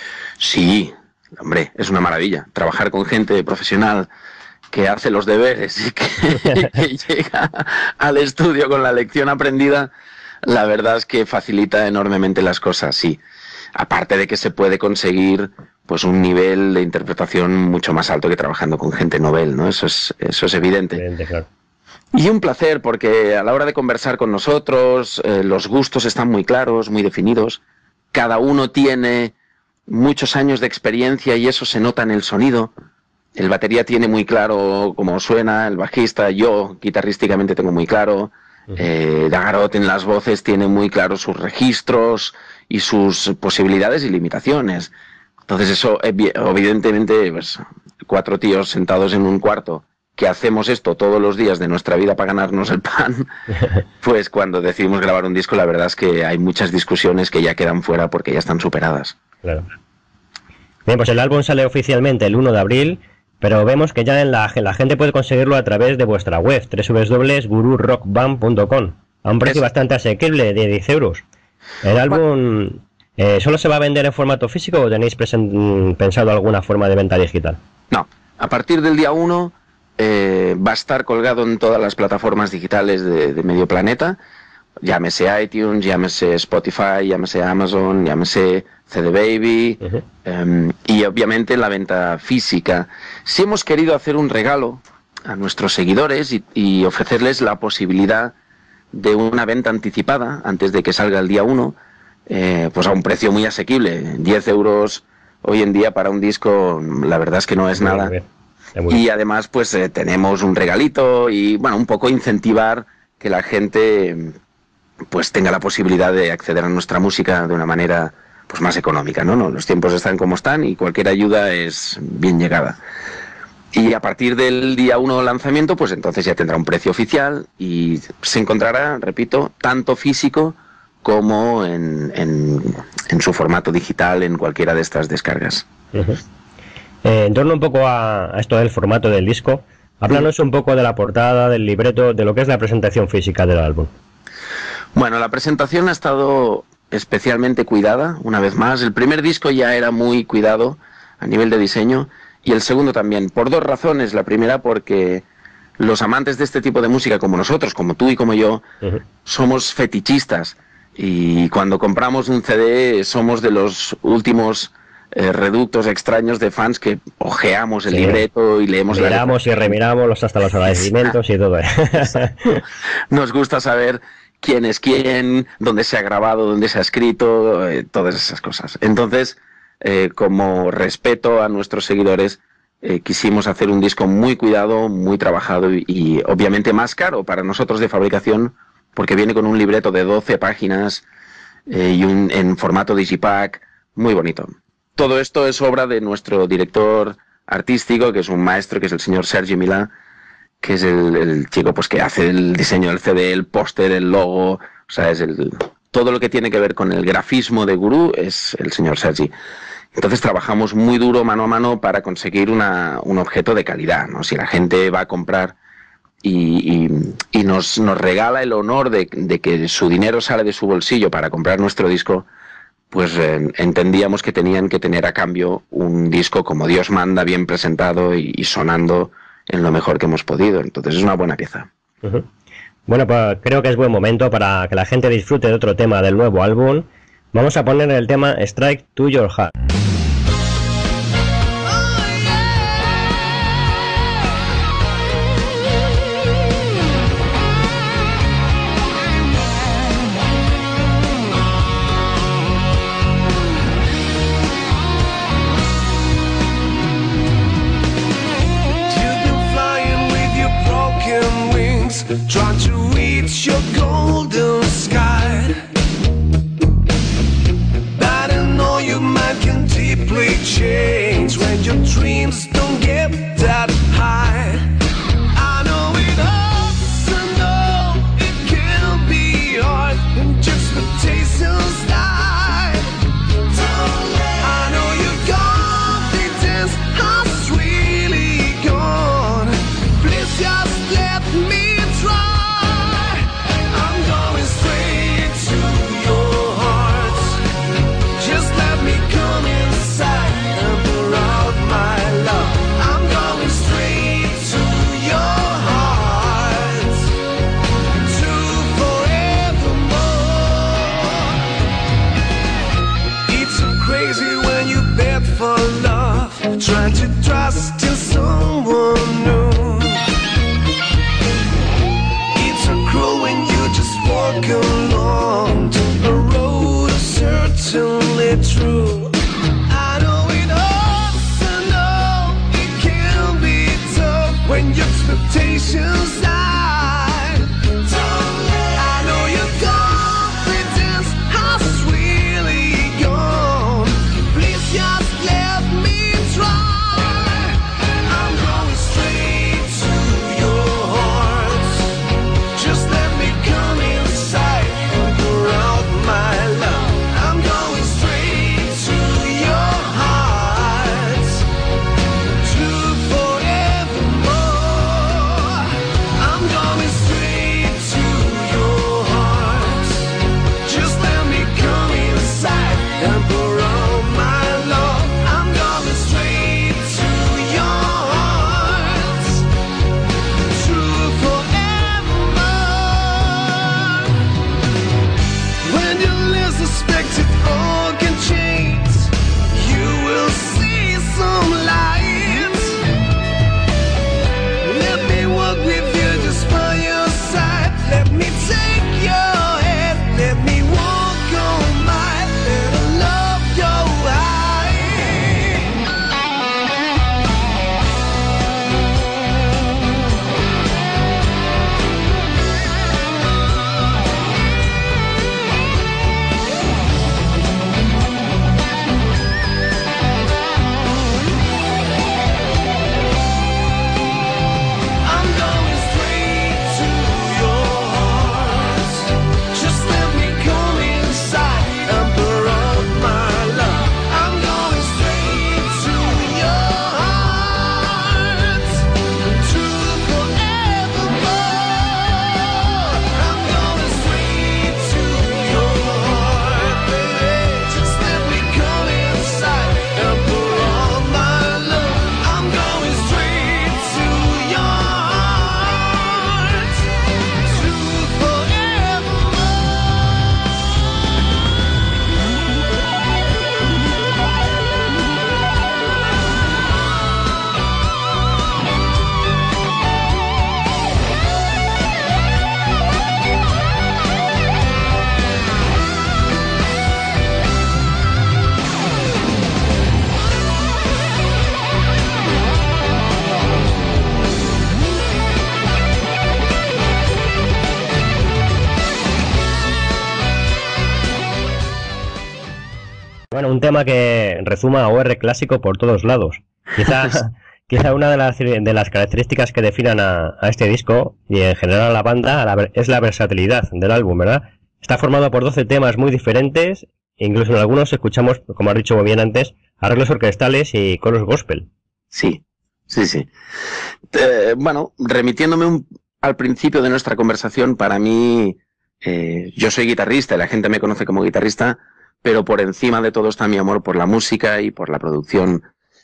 Sí, hombre, es una maravilla. Trabajar con gente profesional que hace los deberes y que, que llega al estudio con la lección aprendida, la verdad es que facilita enormemente las cosas, sí. Aparte de que se puede conseguir pues un nivel de interpretación mucho más alto que trabajando con gente novel, ¿no? Eso es, eso es evidente. Evidente, claro. Y un placer, porque a la hora de conversar con nosotros, eh, los gustos están muy claros, muy definidos. Cada uno tiene muchos años de experiencia y eso se nota en el sonido. El batería tiene muy claro cómo suena, el bajista, yo guitarrísticamente tengo muy claro. Uh-huh. eh, Dagarot en las voces tiene muy claro sus registros y sus posibilidades y limitaciones. Entonces eso, evidentemente, pues, cuatro tíos sentados en un cuarto que hacemos esto todos los días de nuestra vida para ganarnos el pan, pues cuando decidimos grabar un disco, la verdad es que hay muchas discusiones que ya quedan fuera porque ya están superadas. Claro. Bien, pues el álbum sale oficialmente el uno de abril, pero vemos que ya en la, la gente puede conseguirlo a través de vuestra web, doble u doble u doble u punto guru rock band punto com, a un precio es... bastante asequible de diez euros. ¿El álbum eh, solo se va a vender en formato físico o tenéis pensado alguna forma de venta digital? No, a partir del día uno eh, va a estar colgado en todas las plataformas digitales de, de medio planeta, llámese iTunes, llámese Spotify, llámese Amazon, llámese C D Baby, uh-huh. eh, y obviamente la venta física. Sí hemos querido hacer un regalo a nuestros seguidores y, y ofrecerles la posibilidad de una venta anticipada antes de que salga el día uno, eh, pues a un precio muy asequible, diez euros hoy en día para un disco, la verdad es que no es muy nada. Bien, bien. Y además pues eh, tenemos un regalito y bueno, un poco incentivar que la gente pues tenga la posibilidad de acceder a nuestra música de una manera pues más económica, ¿no? ¿no? Los tiempos están como están y cualquier ayuda es bien llegada. Y a partir del día uno de lanzamiento, pues entonces ya tendrá un precio oficial y se encontrará, repito, tanto físico como en, en, en su formato digital en cualquiera de estas descargas. Uh-huh. eh, en torno un poco a, a esto del formato del disco, háblanos uh-huh. un poco de la portada, del libreto, de lo que es la presentación física del álbum. Bueno, la presentación ha estado especialmente cuidada, una vez más. El primer disco ya era muy cuidado a nivel de diseño. Y el segundo también, por dos razones. La primera porque los amantes de este tipo de música, como nosotros, como tú y como yo, uh-huh. somos fetichistas. Y cuando compramos un C D somos de los últimos eh, reductos extraños de fans que ojeamos el sí. libreto y leemos la Miramos y remiramos los, hasta los agradecimientos y todo. Nos gusta saber quién es quién, dónde se ha grabado, dónde se ha escrito, eh, todas esas cosas. Entonces, eh, como respeto a nuestros seguidores, eh, quisimos hacer un disco muy cuidado, muy trabajado y, y obviamente más caro para nosotros de fabricación, porque viene con un libreto de doce páginas eh, y un, en formato digipack, muy bonito. Todo esto es obra de nuestro director artístico, que es un maestro, que es el señor Sergi Milà, que es el, el chico pues que hace el diseño del C D, el póster, el logo, o sea, es el todo lo que tiene que ver con el grafismo de Guru es el señor Sergi. Entonces trabajamos muy duro, mano a mano, para conseguir una, un objeto de calidad, ¿no? Si la gente va a comprar y, y, y nos, nos regala el honor de, de que su dinero sale de su bolsillo para comprar nuestro disco, pues eh, entendíamos que tenían que tener a cambio un disco como Dios manda, bien presentado y, y sonando en lo mejor que hemos podido. Entonces es una buena pieza. Uh-huh. Bueno, pues creo que es buen momento para que la gente disfrute de otro tema del nuevo álbum. Vamos a poner el tema Strike to Your Heart. Trying to reach your golden sky, but I know your mind can deeply change when your dreams don't get that high. I know it hurts, I know it can be hard when just expectations die. I know your confidence has really gone. Please just let me trying to trust in someone new. It's so cruel when you just walk along a road certainly true. I know it hurts, I know it can be tough when your expectations die. I know your confidence has really gone. Please just let me I'm un tema que rezuma A O R clásico por todos lados. Quizá, quizá una de las, de las características que definan a, a este disco y en general a la banda la, es la versatilidad del álbum, ¿verdad? Está formado por doce temas muy diferentes, incluso en algunos escuchamos, como has dicho muy bien antes, arreglos orquestales y coros gospel. Sí, sí, sí. Eh, bueno, remitiéndome un, al principio de nuestra conversación, para mí, eh, yo soy guitarrista y la gente me conoce como guitarrista, pero por encima de todo está mi amor por la música y por la producción,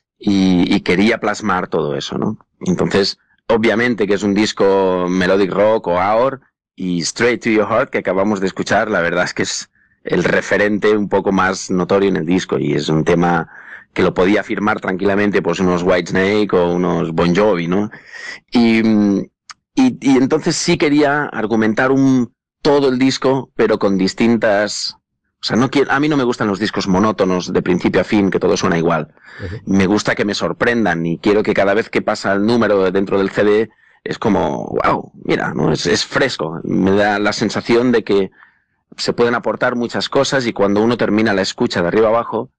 y, y quería plasmar todo eso, ¿no? Entonces, obviamente que es un disco melodic rock o A O R, y Straight to Your Heart, que acabamos de escuchar, la verdad es que es el referente un poco más notorio en el disco, y es un tema que lo podía firmar tranquilamente pues unos Whitesnake o unos Bon Jovi, ¿no? Y, y, y entonces sí quería argumentar un todo el disco, pero con distintas... O sea, no quiero, a mí no me gustan los discos monótonos de principio a fin, que todo suena igual. Uh-huh. Me gusta que me sorprendan y quiero que cada vez que pasa el número dentro del C D es como, wow, mira, ¿no? Es, es fresco. Me da la sensación de que se pueden aportar muchas cosas y cuando uno termina la escucha de arriba abajo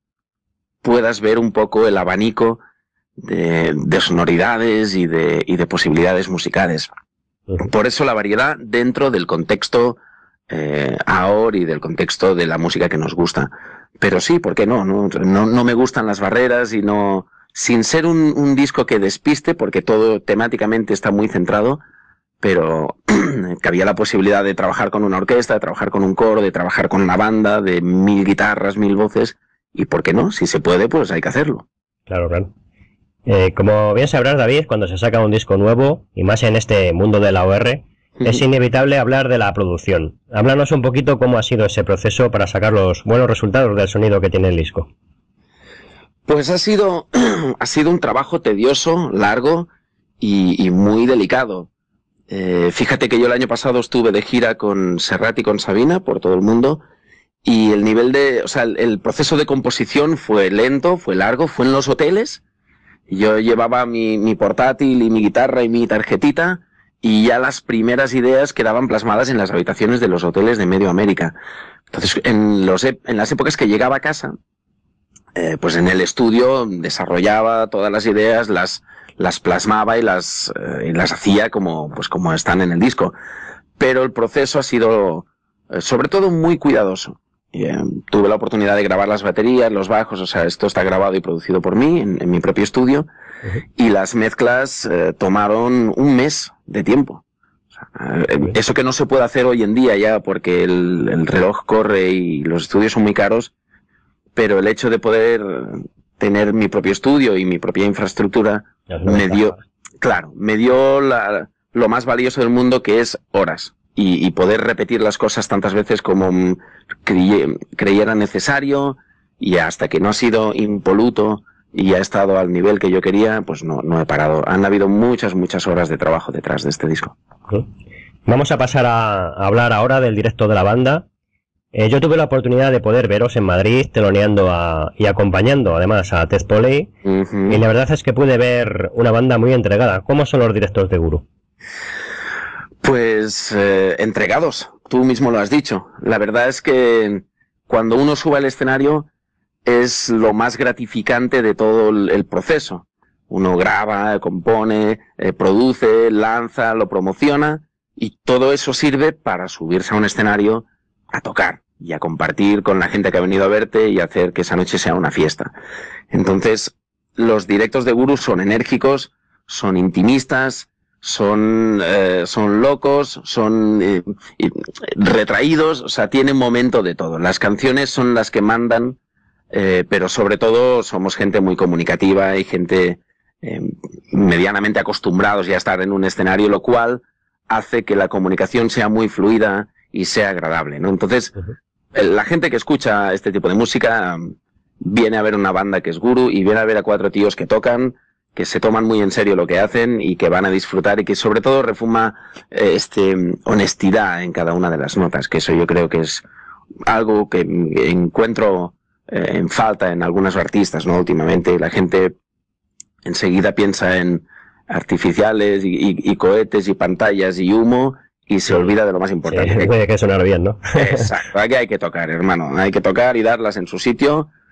puedas ver un poco el abanico de, de sonoridades y de, y de posibilidades musicales. Uh-huh. Por eso la variedad dentro del contexto Eh, A O R y del contexto de la música que nos gusta. Pero sí, ¿por qué no? No, no, no me gustan las barreras y no... Sin ser un, un disco que despiste, porque todo temáticamente está muy centrado, pero que había la posibilidad de trabajar con una orquesta, de trabajar con un coro, de trabajar con una banda, de mil guitarras, mil voces, y ¿por qué no? Si se puede, pues hay que hacerlo. Claro, claro. Eh, como bien sabrás, David, cuando se saca un disco nuevo, y más en este mundo de la A O R, es inevitable hablar de la producción. Háblanos un poquito cómo ha sido ese proceso para sacar los buenos resultados del sonido que tiene el disco. Pues ha sido, ha sido un trabajo tedioso, largo y, y muy delicado. Eh, fíjate que yo el año pasado estuve de gira con Serrat y con Sabina por todo el mundo y el nivel de, o sea, el, el proceso de composición fue lento, fue largo, fue en los hoteles. Yo llevaba mi, mi portátil y mi guitarra y mi tarjetita y ya las primeras ideas quedaban plasmadas en las habitaciones de los hoteles de Medio América. Entonces, en, los, en las épocas que llegaba a casa, eh, pues en el estudio desarrollaba todas las ideas, las, las plasmaba y las, eh, y las hacía como, pues como están en el disco. Pero el proceso ha sido, eh, sobre todo, muy cuidadoso. Y, eh, tuve la oportunidad de grabar las baterías, los bajos, o sea, esto está grabado y producido por mí en, en mi propio estudio. Uh-huh. Y las mezclas eh, tomaron un mes de tiempo. O sea, eh, eso que no se puede hacer hoy en día ya porque el, el reloj corre y los estudios son muy caros, pero el hecho de poder tener mi propio estudio y mi propia infraestructura me dio, claro, me dio la, lo más valioso del mundo, que es horas. Y, y poder repetir las cosas tantas veces como creye, creyera necesario, y hasta que no ha sido impoluto y ha estado al nivel que yo quería, pues no, no he parado. Han habido muchas, muchas horas de trabajo detrás de este disco. Vamos a pasar a, a hablar ahora del directo de la banda. Eh, yo tuve la oportunidad de poder veros en Madrid teloneando a, y acompañando además a Ted Poley, uh-huh. Y la verdad es que pude ver una banda muy entregada. ¿Cómo son los directos de Guru? Pues eh, entregados, tú mismo lo has dicho. La verdad es que cuando uno sube al escenario es lo más gratificante de todo el, el proceso. Uno graba, compone, eh, produce, lanza, lo promociona, y todo eso sirve para subirse a un escenario a tocar y a compartir con la gente que ha venido a verte y hacer que esa noche sea una fiesta. Entonces, los directos de Guru son enérgicos, son intimistas, son eh, son locos, son eh, retraídos, o sea, tienen momento de todo. Las canciones son las que mandan, eh, pero sobre todo somos gente muy comunicativa y gente eh, medianamente acostumbrados ya a estar en un escenario, lo cual hace que la comunicación sea muy fluida y sea agradable, ¿no? Entonces, uh-huh. La gente que escucha este tipo de música viene a ver una banda que es Guru y viene a ver a cuatro tíos que tocan, que se toman muy en serio lo que hacen y que van a disfrutar, y que sobre todo refuma eh, este honestidad en cada una de las notas, que eso yo creo que es algo que encuentro eh, en falta en algunos artistas, ¿no? Últimamente la gente enseguida piensa en artificiales y, y, y cohetes y pantallas y humo y se olvida de lo más importante. Sí, puede que sonar bien, ¿no? Exacto, aquí hay que tocar, hermano, hay que tocar y darlas en su sitio.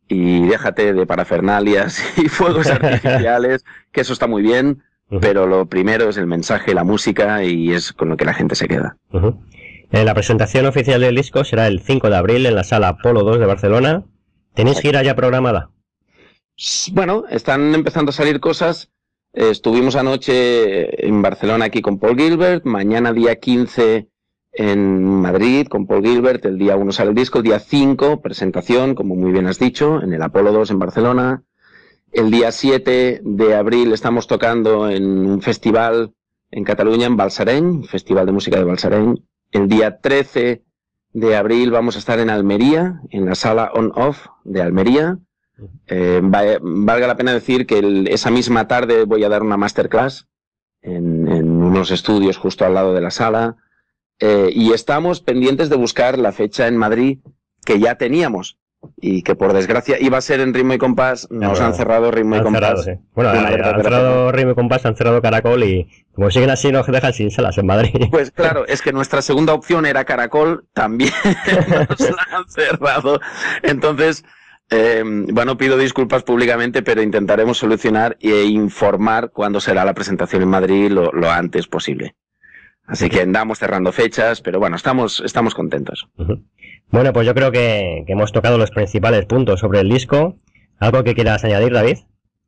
y déjate de parafernalias y fuegos artificiales, que eso está muy bien, uh-huh. pero lo primero es el mensaje, la música, y es con lo que la gente se queda. Uh-huh. Eh, la presentación oficial del disco será el cinco de abril en la Sala Apolo dos de Barcelona. ¿Tenéis gira ya programada? Bueno, están empezando a salir cosas. Eh, estuvimos anoche en Barcelona aquí con Paul Gilbert, mañana día quince en Madrid con Paul Gilbert, el día uno sale el disco, el día cinco presentación, como muy bien has dicho, en el Apolo dos en Barcelona. El día siete de abril estamos tocando en un festival en Cataluña, en Balsareny, Festival de Música de Balsareny. El día trece de abril vamos a estar en Almería, en la sala On-Off de Almería. Eh, va, valga la pena decir que el, esa misma tarde voy a dar una masterclass en, en unos estudios justo al lado de la sala. Eh, y estamos pendientes de buscar la fecha en Madrid que ya teníamos y que por desgracia iba a ser en Ritmo y Compás. Nos bueno, han cerrado Ritmo y Compás. Cerrado, sí. Bueno, eh, han cerrado Ritmo y Compás, han cerrado Caracol y como siguen así nos dejan sin salas en Madrid. Pues claro, es que nuestra segunda opción era Caracol, también nos la han cerrado. Entonces, eh, bueno, pido disculpas públicamente, pero intentaremos solucionar e informar cuándo será la presentación en Madrid lo, lo antes posible. Así que andamos cerrando fechas, pero bueno, estamos, estamos contentos. Uh-huh. Bueno, pues yo creo que, que hemos tocado los principales puntos sobre el disco. ¿Algo que quieras añadir, David?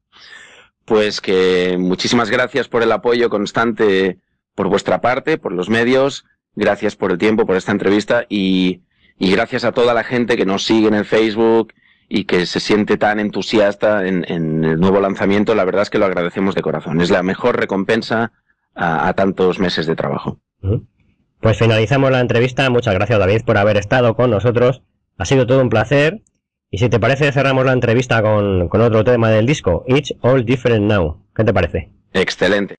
Pues que muchísimas gracias por el apoyo constante por vuestra parte, por los medios. Gracias por el tiempo, por esta entrevista y, y gracias a toda la gente que nos sigue en el Facebook y que se siente tan entusiasta en, en el nuevo lanzamiento. La verdad es que lo agradecemos de corazón. Es la mejor recompensa A, a tantos meses de trabajo. Pues finalizamos la entrevista. Muchas gracias, David, por haber estado con nosotros. Ha sido todo un placer. Y si te parece, cerramos la entrevista con, con otro tema del disco, It's All Different Now. ¿Qué te parece? Excelente.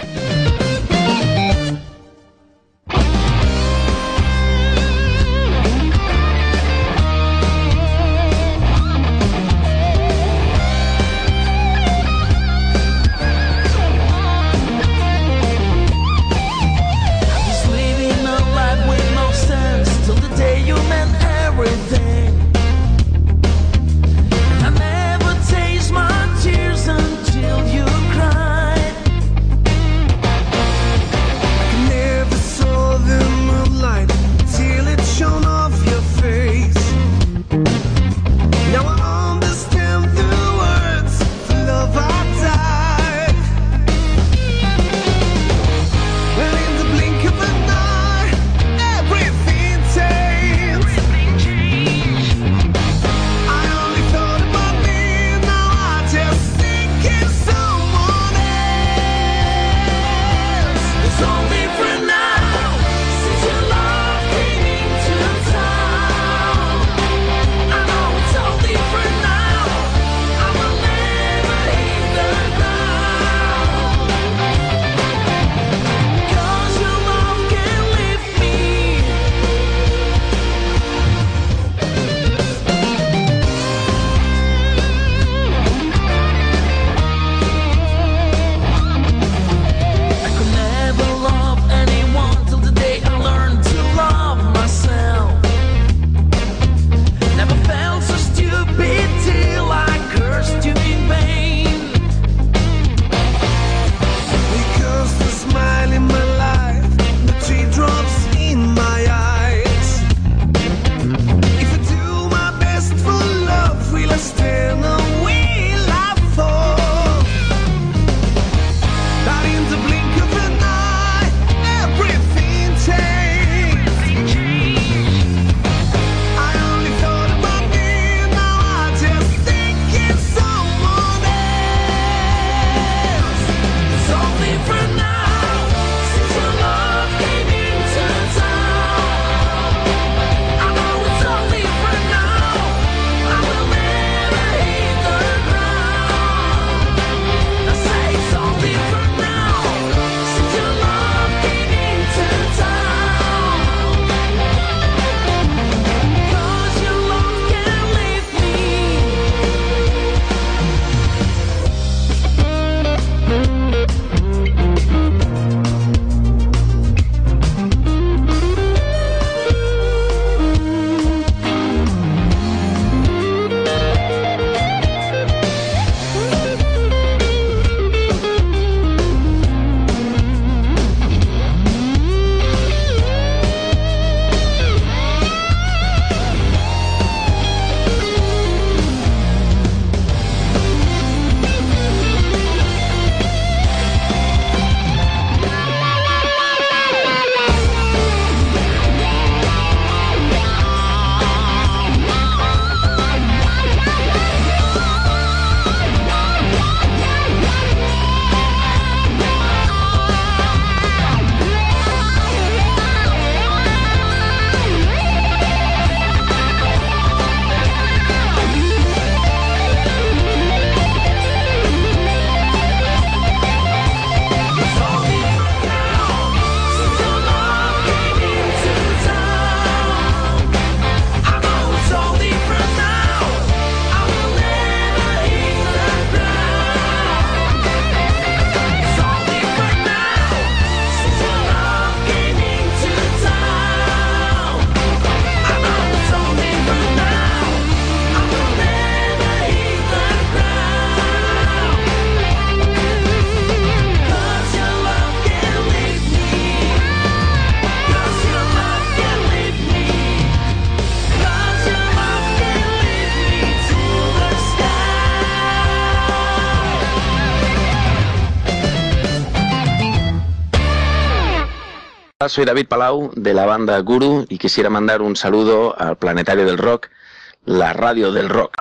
Soy David Palau de la banda Guru y quisiera mandar un saludo al Planetario del Rock, la radio del rock.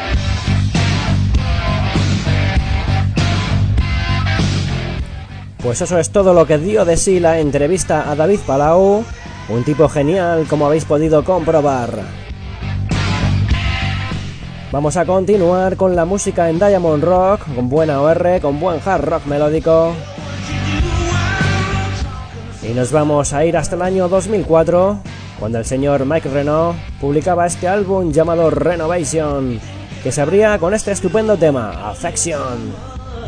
Pues eso es todo lo que dio de sí la entrevista a David Palau, un tipo genial como habéis podido comprobar. Vamos a continuar con la música en Diamond Rock, con buena O R, con buen hard rock melódico. Y nos vamos a ir hasta el año dos mil cuatro, cuando el señor Mike Renaud publicaba este álbum llamado Renovation, que se abría con este estupendo tema, Affection.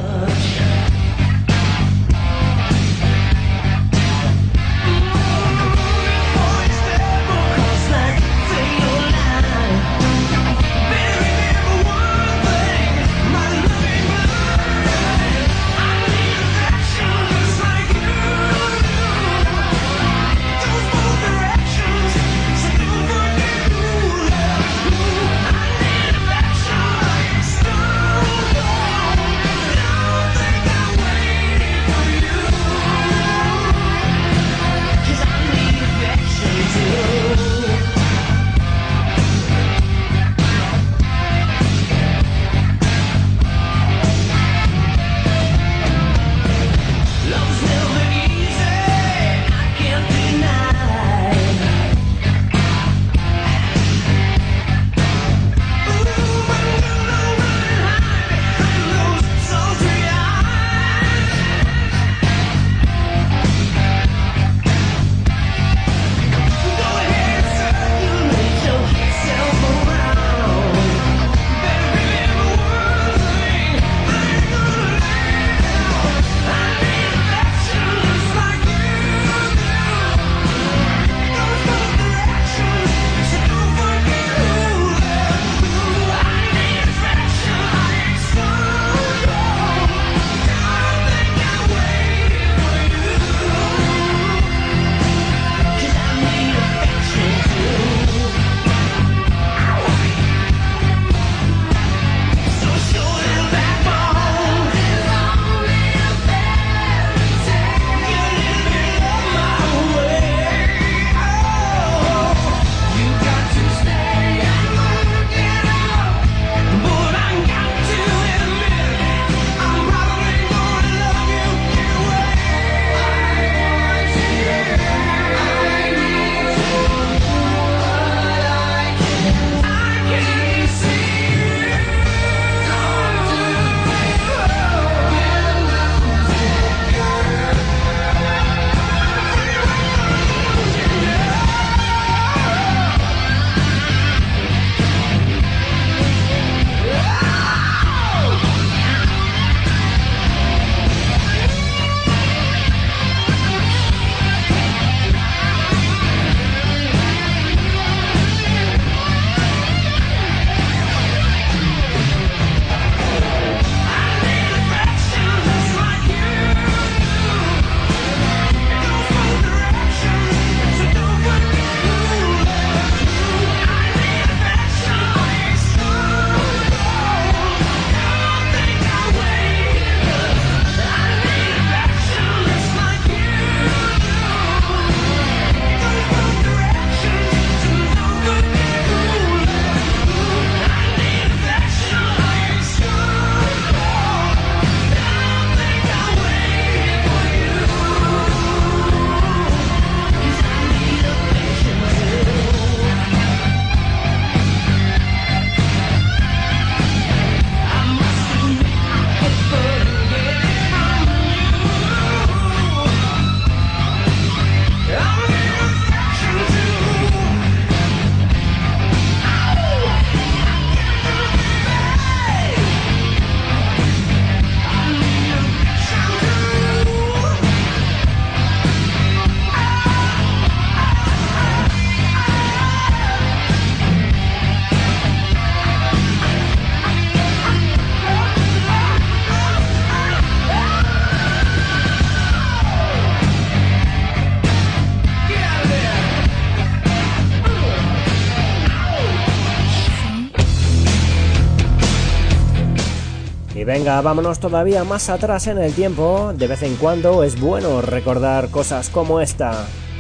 Y venga, vámonos todavía más atrás en el tiempo. De vez en cuando es bueno recordar cosas como esta.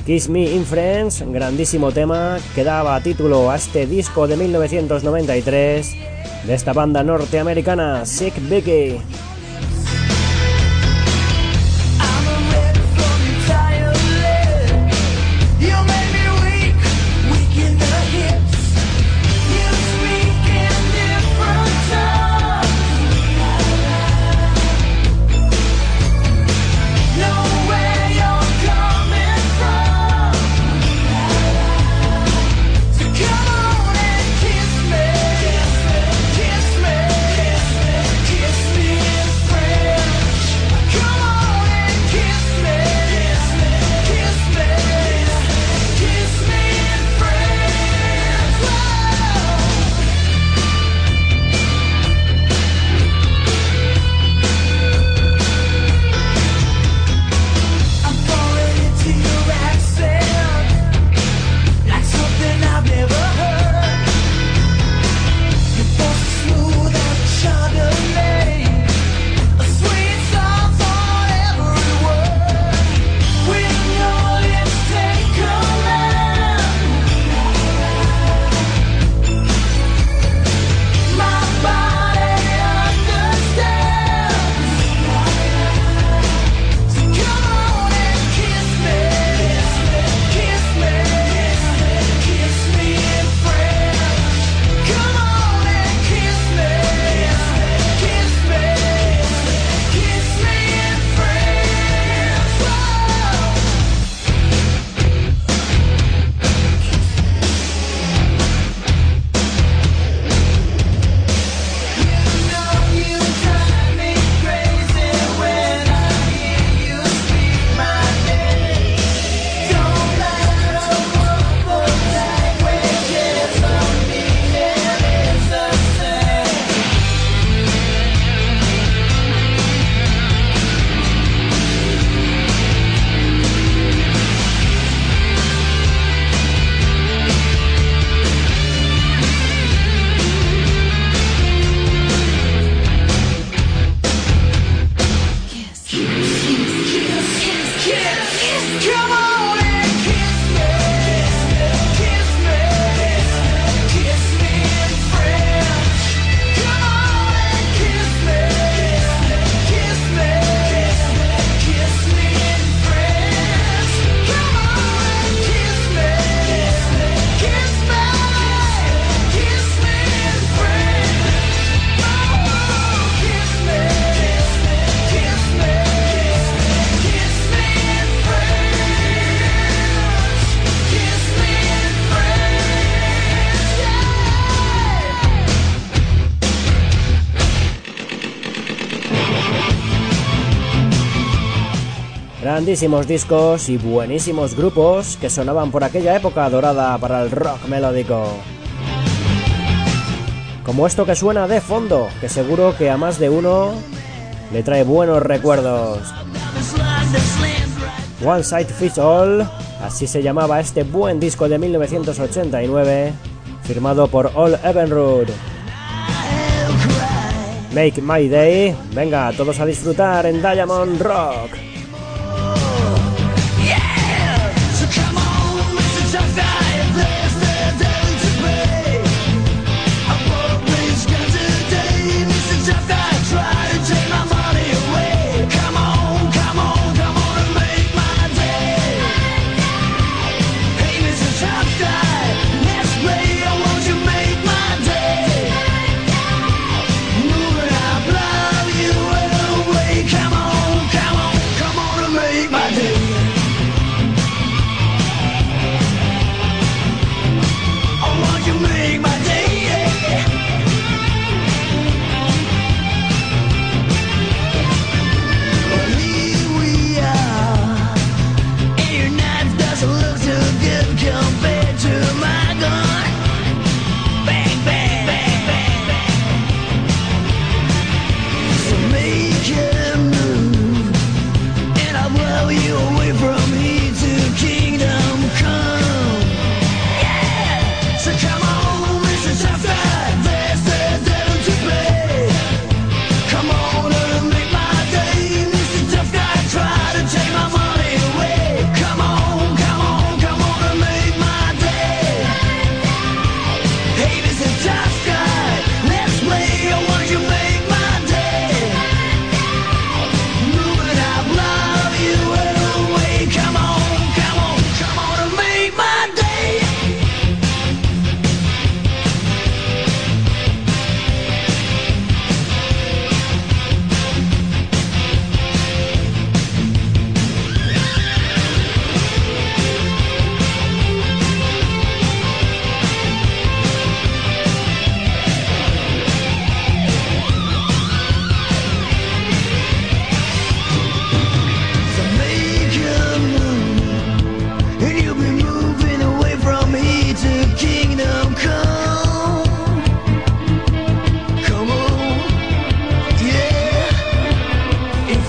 Kiss Me in Friends, grandísimo tema que daba título a este disco de mil novecientos noventa y tres de esta banda norteamericana, Sick Vicky. Grandísimos discos y buenísimos grupos que sonaban por aquella época dorada para el rock melódico. Como esto que suena de fondo, que seguro que a más de uno le trae buenos recuerdos. One Size Fits All, así se llamaba este buen disco de mil novecientos ochenta y nueve, firmado por All Evinrude. Make My Day, venga, todos a disfrutar en Diamond Rock. Come on, come on.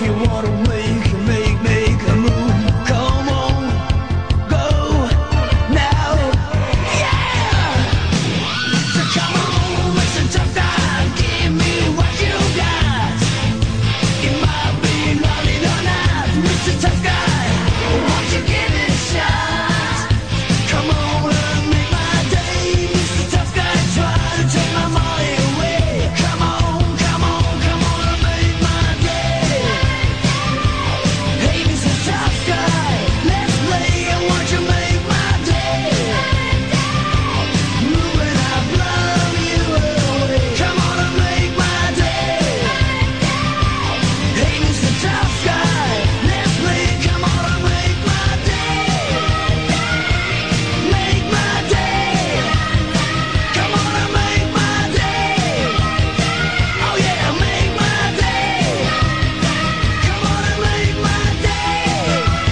you wanna make, make, make a move. Come on, go now, yeah. So come on, Mister Tough Guy, give me what you got. It might be lovely or not, Mister Tough Guy. Won't you give it a shot? Come on and make my day, Mister Tough Guy. Try to take my money away. Come on, come on, come on and make my day. Hey, Mister Tough Guy, let's play and won't you make my day? Moving, I blow you away. Come on and make my day. Hey, Mister Tough Guy, let's play. Come on and make my day. Make my day. Come on and make my day. Oh yeah, make my day. Come on and make my day.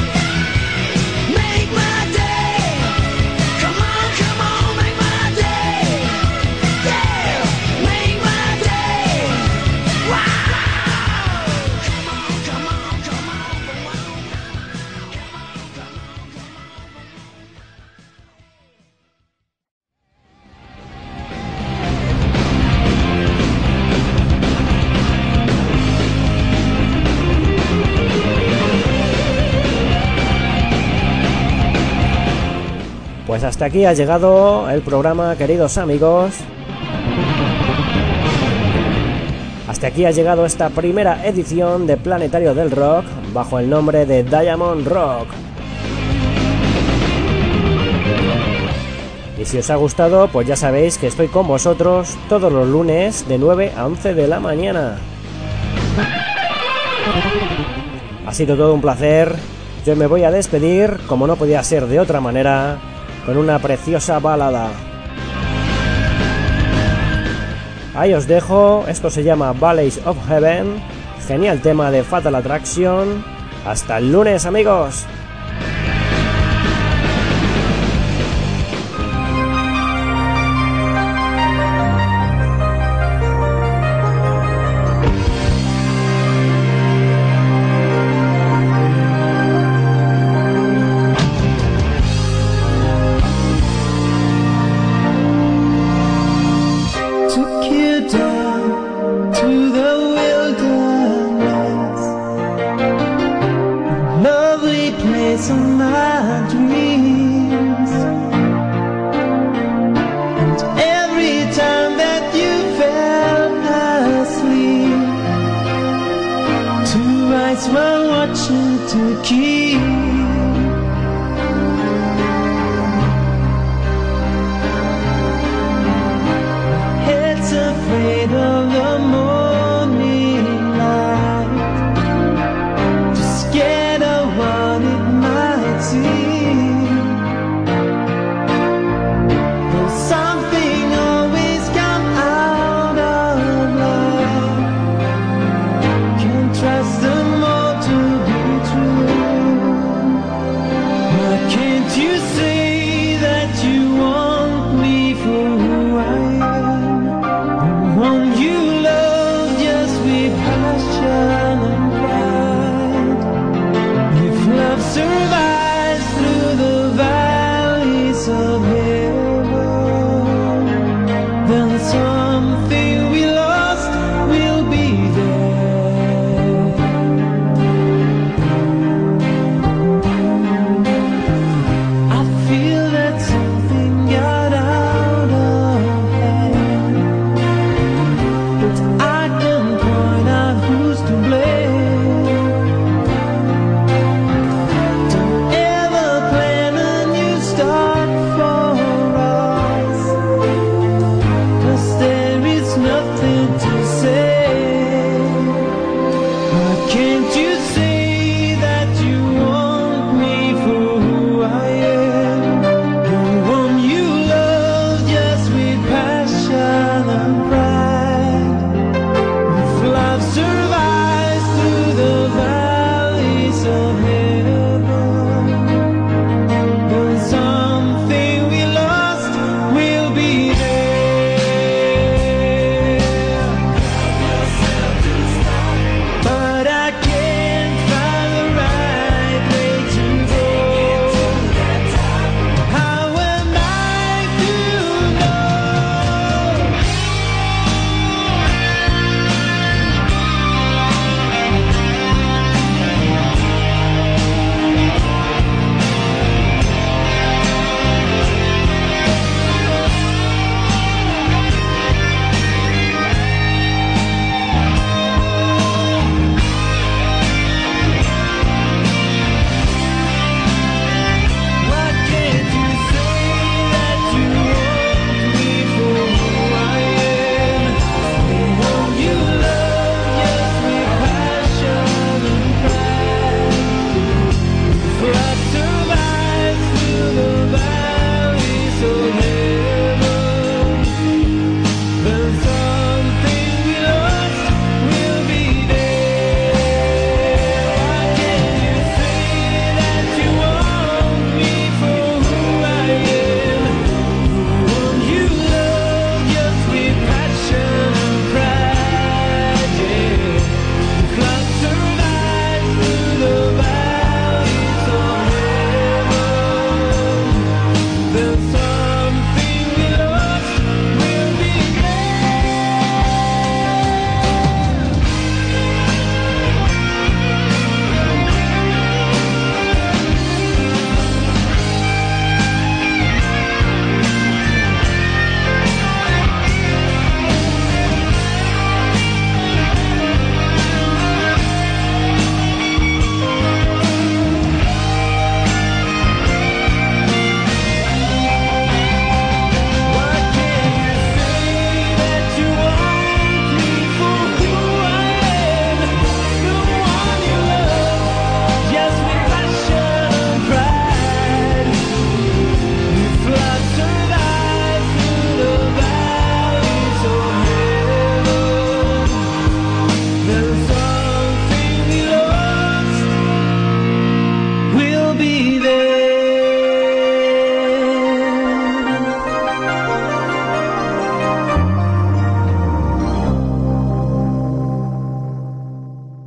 Make my day. Come on, come on, make my day. Yeah, make my day. Wow. Come on, come on, come on. Pues hasta aquí ha llegado el programa, queridos amigos. Hasta aquí ha llegado esta primera edición de Planetario del Rock bajo el nombre de Diamond Rock. Y si os ha gustado, pues ya sabéis que estoy con vosotros todos los lunes de nueve a once de la mañana. Ha sido todo un placer. Yo me voy a despedir, como no podía ser de otra manera, con una preciosa balada. Ahí os dejo, esto se llama Valleys of Heaven, genial tema de Fatal Attraction. Hasta el lunes, amigos. Took you down to the wilderness, lovely place of my dreams. And every time that you fell asleep, two eyes were watching to keep.